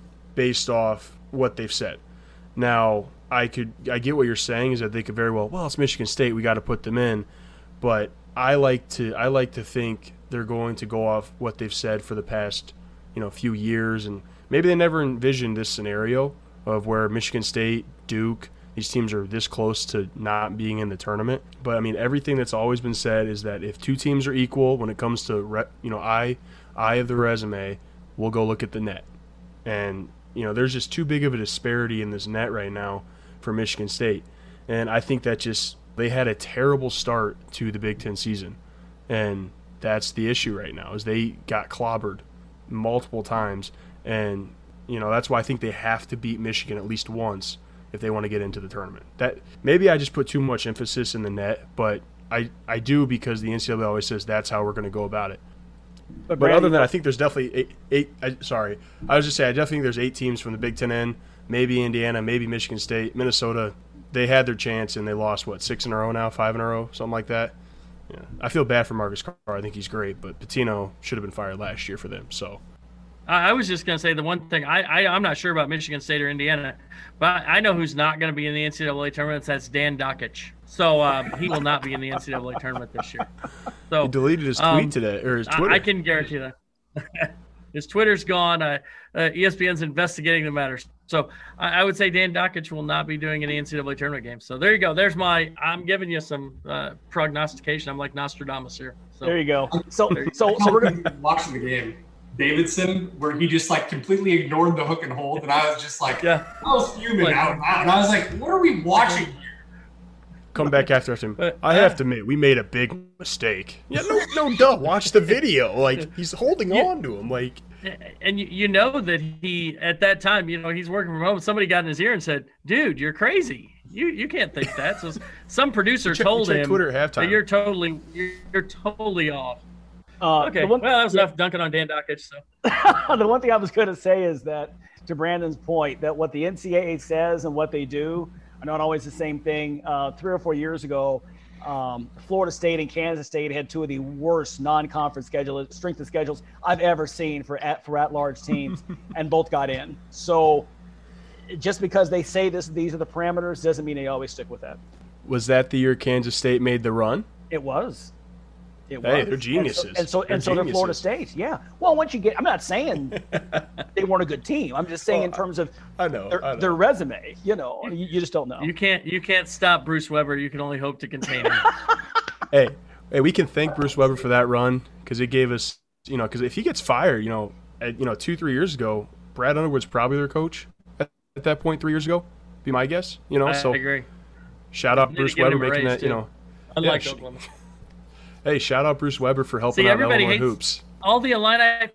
based off what they've said. Now, I get what you're saying is that they could very well, it's Michigan State, we got to put them in, but I like to think they're going to go off what they've said for the past, few years, and maybe they never envisioned this scenario of where Michigan State, Duke, these teams are this close to not being in the tournament. But I mean, everything that's always been said is that if 2 teams are equal when it comes to eye of the resume, we'll go look at the net. And there's just too big of a disparity in this net right now for Michigan State. And I think that they had a terrible start to the Big Ten season. And that's the issue right now, is they got clobbered multiple times. And, that's why I think they have to beat Michigan at least once if they want to get into the tournament. That maybe I just put too much emphasis in the net, but I do because the NCAA always says that's how we're going to go about it. But other than that, I think there's definitely eight. I was just saying, I definitely think there's 8 teams from the Big Ten in, maybe Indiana, maybe Michigan State, Minnesota. They had their chance and they lost 6 in a row now, 5 in a row, something like that. Yeah, I feel bad for Marcus Carr. I think he's great, but Pitino should have been fired last year for them. So, I was just going to say the one thing I'm not sure about Michigan State or Indiana, but I know who's not going to be in the NCAA tournament. That's Dan Dakich. So he will not be in the NCAA tournament this year. So he deleted his tweet today, or his Twitter. I can guarantee that. His Twitter's gone. ESPN's investigating the matter. So I would say Dan Dakich will not be doing any NCAA tournament games. So there you go. I'm giving you some prognostication. I'm like Nostradamus here. So there you go. So we're going to be watching the game. Davidson, where he just completely ignored the hook and hold, and I was just I was fuming out loud. And I was like, what are we watching here? Come back after him. I have to admit, we made a big mistake. Yeah, no, duh. Watch the video. He's holding on to him. And that he, at that time, he's working from home. Somebody got in his ear and said, dude, you're crazy. You can't think that. So some producer told him Twitter at halftime. That you're totally off. Okay, that was enough dunking on Dan Dakich. So. The one thing I was going to say is that, to Brandon's point, that what the NCAA says and what they do are not always the same thing. 3 or 4 years ago, Florida State and Kansas State had 2 of the worst non-conference strength of schedules I've ever seen for at-large teams, and both got in. So just because they say these are the parameters doesn't mean they always stick with that. Was that the year Kansas State made the run? It was. Hey, they're geniuses. And so they're Florida State. Yeah. Well, once you get, I'm not saying they weren't a good team. I'm just saying in terms of their resume. You just don't know. You can't stop Bruce Weber. You can only hope to contain him. Hey, we can thank Bruce Weber for that run because it gave us, because if he gets fired, 2-3 years ago, Brad Underwood's probably their coach at that point 3 years ago. Be my guess. I agree. Shout out Bruce Weber making that. Unlike Oklahoma. Hey, shout out Bruce Weber for helping out Illinois hoops. All the Illini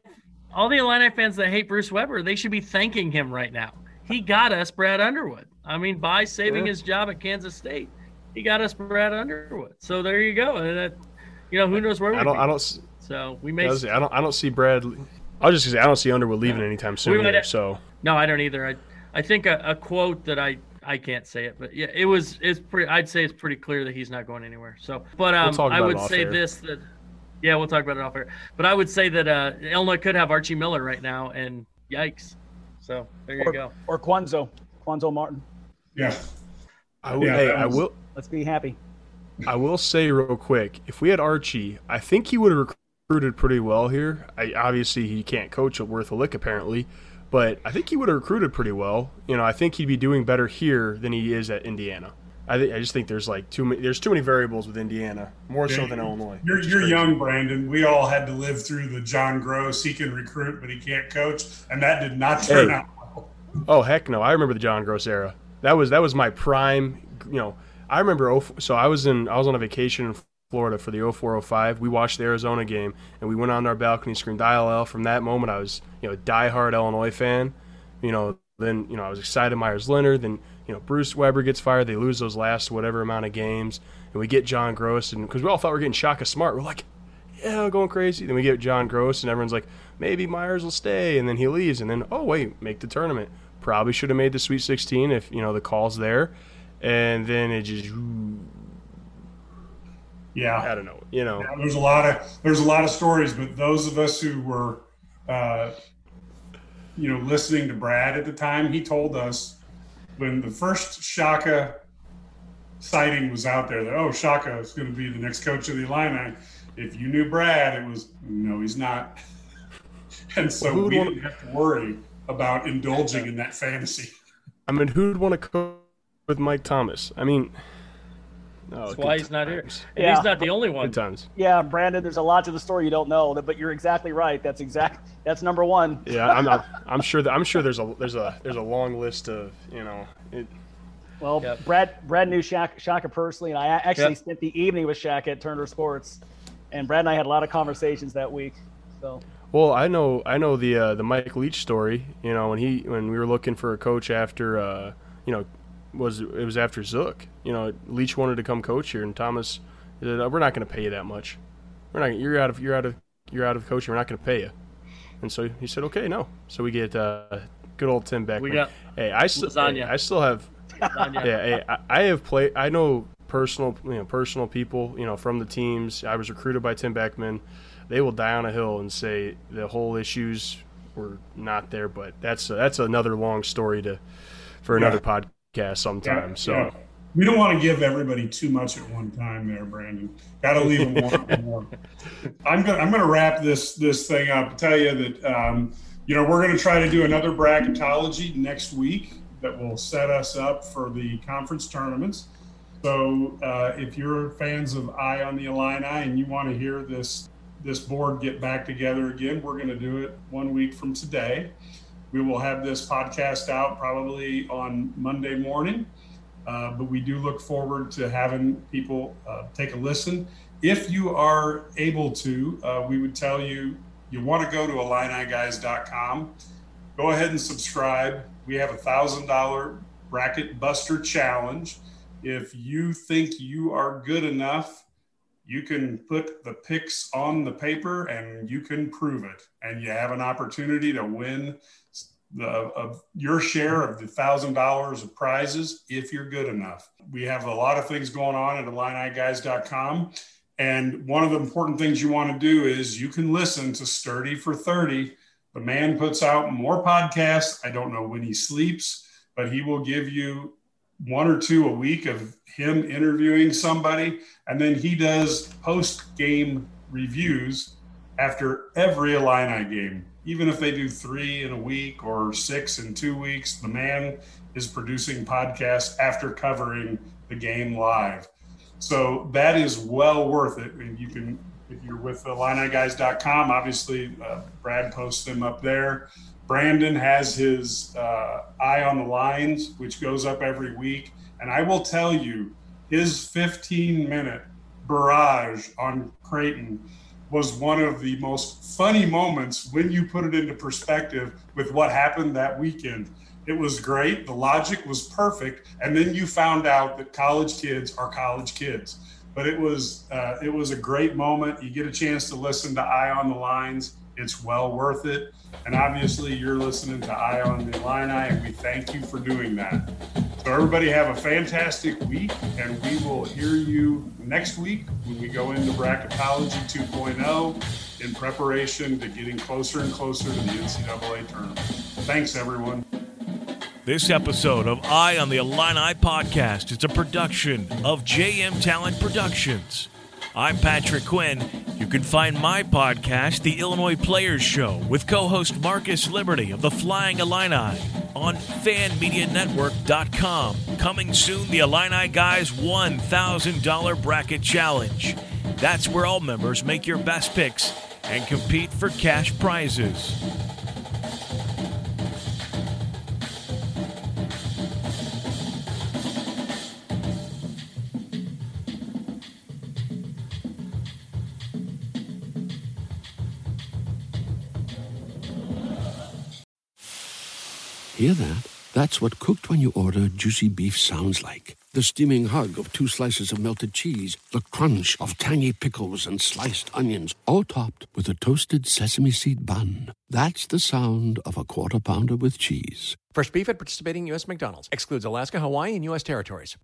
fans that hate Bruce Weber, they should be thanking him right now. He got us Brad Underwood. I mean, by saving his job at Kansas State. he got us Brad Underwood. So there you go. And that, who knows where I don't. So we may. I don't see Brad. I was just gonna say I don't see Underwood leaving anytime soon. So no, I don't either. I think a quote that I can't say it, but yeah, it's pretty. I'd say it's pretty clear that he's not going anywhere. So, but I would say this that. Yeah, we'll talk about it off air. But I would say that Illinois could have Archie Miller right now, and yikes. So there you go. Or Quanzo Martin. Yeah. I will. Let's be happy. I will say real quick, if we had Archie, I think he would have recruited pretty well here. Obviously, he can't coach worth a lick apparently, but I think he would have recruited pretty well. I think he'd be doing better here than he is at Indiana. I just think there's too many variables with Indiana, more so than Illinois. You're young, Brandon. We all had to live through the John Gross. He can recruit, but he can't coach, and that did not turn out well. Oh heck no! I remember the John Gross era. That was my prime. I remember. So I was on a vacation in Florida for the 04-05. We watched the Arizona game, and we went on our balcony, screamed ILL. From that moment, I was a diehard Illinois fan. Then I was excited. Myers Leonard. Then Bruce Weber gets fired. They lose those last whatever amount of games, and we get John Gross. And because we all thought we were getting Shaka Smart, we're like, yeah, going crazy. Then we get John Gross, and everyone's like, maybe Myers will stay, and then he leaves, and then make the tournament. Probably should have made the Sweet 16 if the call's there, and then it just. Yeah, I don't know. Yeah, there's a lot of stories, but those of us who were, listening to Brad at the time, he told us when the first Shaka sighting was out there that Shaka is going to be the next coach of the Illini. If you knew Brad, it was no, he's not, and so we didn't have to worry about indulging in that fantasy. I mean, who'd want to coach with Mike Thomas? I mean. That's why he's not here. And he's not the only one. Good times. Yeah, Brandon, there's a lot to the story you don't know, but you're exactly right. That's number one. Yeah, I'm sure there's a long list of, Well, yep. Brad knew Shaka personally, and I actually spent the evening with Shaka at Turner Sports, and Brad and I had a lot of conversations that week. So. Well, I know the Mike Leach story, when we were looking for a coach after it was after Zook. Leach wanted to come coach here, and Thomas said, "We're not going to pay you that much. You're out of coaching. We're not going to pay you." And so he said, "Okay, no." So we get good old Tim Beckman. We got I still have. I have played. I know personal people, from the teams. I was recruited by Tim Beckman. They will die on a hill and say the whole issues were not there, but that's another long story for another podcast. Sometime. We don't want to give everybody too much at one time there, Brandon. Got to leave them more. I'm going to wrap this thing up and tell you that we're going to try to do another bracketology next week that will set us up for the conference tournaments. So if you're fans of Eye on the Illini and you want to hear this board get back together again, we're going to do it 1 week from today. We will have this podcast out probably on Monday morning, but we do look forward to having people take a listen. If you are able to, we would tell you want to go to IlliniGuys.com. Go ahead and subscribe. We have a $1,000 Bracket Buster Challenge. If you think you are good enough, you can put the picks on the paper and you can prove it. And you have an opportunity to win of your share of the $1,000 of prizes if you're good enough. We have a lot of things going on at IlliniGuys.com. And one of the important things you want to do is you can listen to Sturdy for 30. The man puts out more podcasts. I don't know when he sleeps, but he will give you 1 or 2 a week of him interviewing somebody. And then he does post-game reviews after every Illini game. Even if they do 3 in a week or 6 in 2 weeks, the man is producing podcasts after covering the game live. So that is well worth it. And you can, if you're with IlliniGuys.com, obviously Brad posts them up there. Brandon has his Eye on the Lines, which goes up every week. And I will tell you, his 15-minute barrage on Creighton was one of the most funny moments when you put it into perspective with what happened that weekend. It was great. The logic was perfect. And then you found out that college kids are college kids. But it was a great moment. You get a chance to listen to Eye on the Lines. It's well worth it. And obviously you're listening to Eye on the Illini, and we thank you for doing that. So everybody have a fantastic week, and we will hear you next week when we go into Bracketology 2.0 in preparation to getting closer and closer to the NCAA tournament. Thanks, everyone. This episode of Eye on the Illini podcast is a production of JM Talent Productions. I'm Patrick Quinn. You can find my podcast, The Illinois Players Show, with co-host Marcus Liberty of the Flying Illini on FanMediaNetwork.com. Coming soon, the Illini Guys $1,000 Bracket Challenge. That's where all members make your best picks and compete for cash prizes. Hear that? That's what cooked when you order juicy beef sounds like. The steaming hug of 2 slices of melted cheese, the crunch of tangy pickles and sliced onions, all topped with a toasted sesame seed bun. That's the sound of a Quarter Pounder with cheese. Fresh beef at participating U.S. McDonald's. Excludes Alaska, Hawaii, and U.S. territories.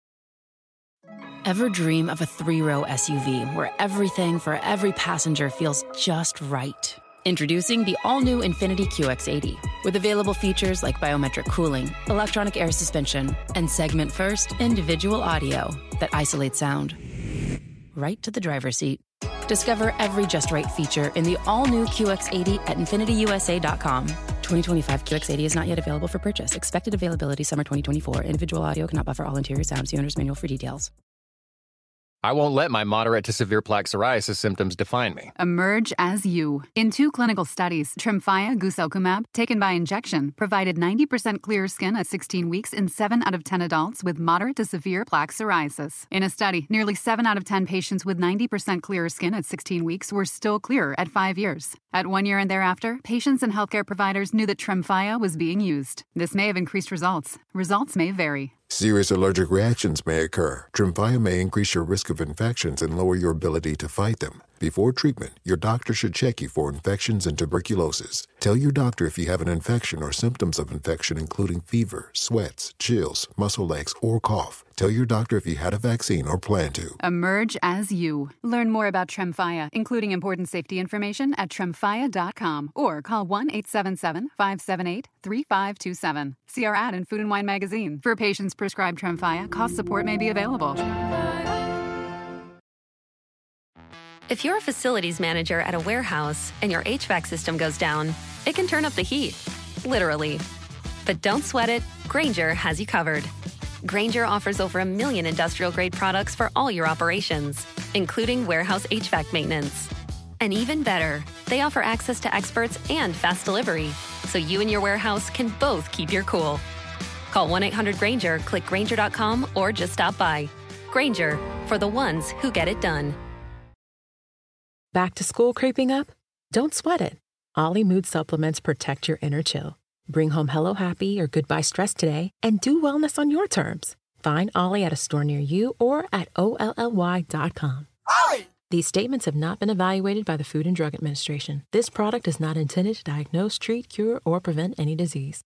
Ever dream of a 3-row SUV where everything for every passenger feels just right? Introducing the all-new Infiniti QX80. With available features like biometric cooling, electronic air suspension, and segment-first individual audio that isolates sound right to the driver's seat. Discover every just right feature in the all-new QX80 at InfinityUSA.com. 2025 QX80 is not yet available for purchase. Expected availability summer 2024. Individual audio cannot buffer all interior sounds. See owner's manual for details. I won't let my moderate to severe plaque psoriasis symptoms define me. Emerge as you. In 2 clinical studies, Tremfya guselkumab, taken by injection, provided 90% clear skin at 16 weeks in 7 out of 10 adults with moderate to severe plaque psoriasis. In a study, nearly 7 out of 10 patients with 90% clearer skin at 16 weeks were still clearer at 5 years. At 1 year and thereafter, patients and healthcare providers knew that Tremfya was being used. This may have increased results. Results may vary. Serious allergic reactions may occur. Tremfya may increase your risk of infections and lower your ability to fight them. Before treatment, your doctor should check you for infections and tuberculosis. Tell your doctor if you have an infection or symptoms of infection, including fever, sweats, chills, muscle aches, or cough. Tell your doctor if you had a vaccine or plan to. Emerge as you. Learn more about Tremfya, including important safety information at Tremfya.com or call 1-877-578-3527. See our ad in Food & Wine magazine. For patients prescribed Tremfya, cost support may be available. If you're a facilities manager at a warehouse and your HVAC system goes down, it can turn up the heat, literally. But don't sweat it, Grainger has you covered. Grainger offers over 1 million industrial-grade products for all your operations, including warehouse HVAC maintenance. And even better, they offer access to experts and fast delivery, so you and your warehouse can both keep your cool. Call 1-800-GRAINGER, click Grainger.com, or just stop by. Grainger, for the ones who get it done. Back to school creeping up? Don't sweat it. Ollie Mood Supplements protect your inner chill. Bring home Hello Happy or Goodbye Stress today and do wellness on your terms. Find Ollie at a store near you or at OLLY.com. Ollie! These statements have not been evaluated by the Food and Drug Administration. This product is not intended to diagnose, treat, cure, or prevent any disease.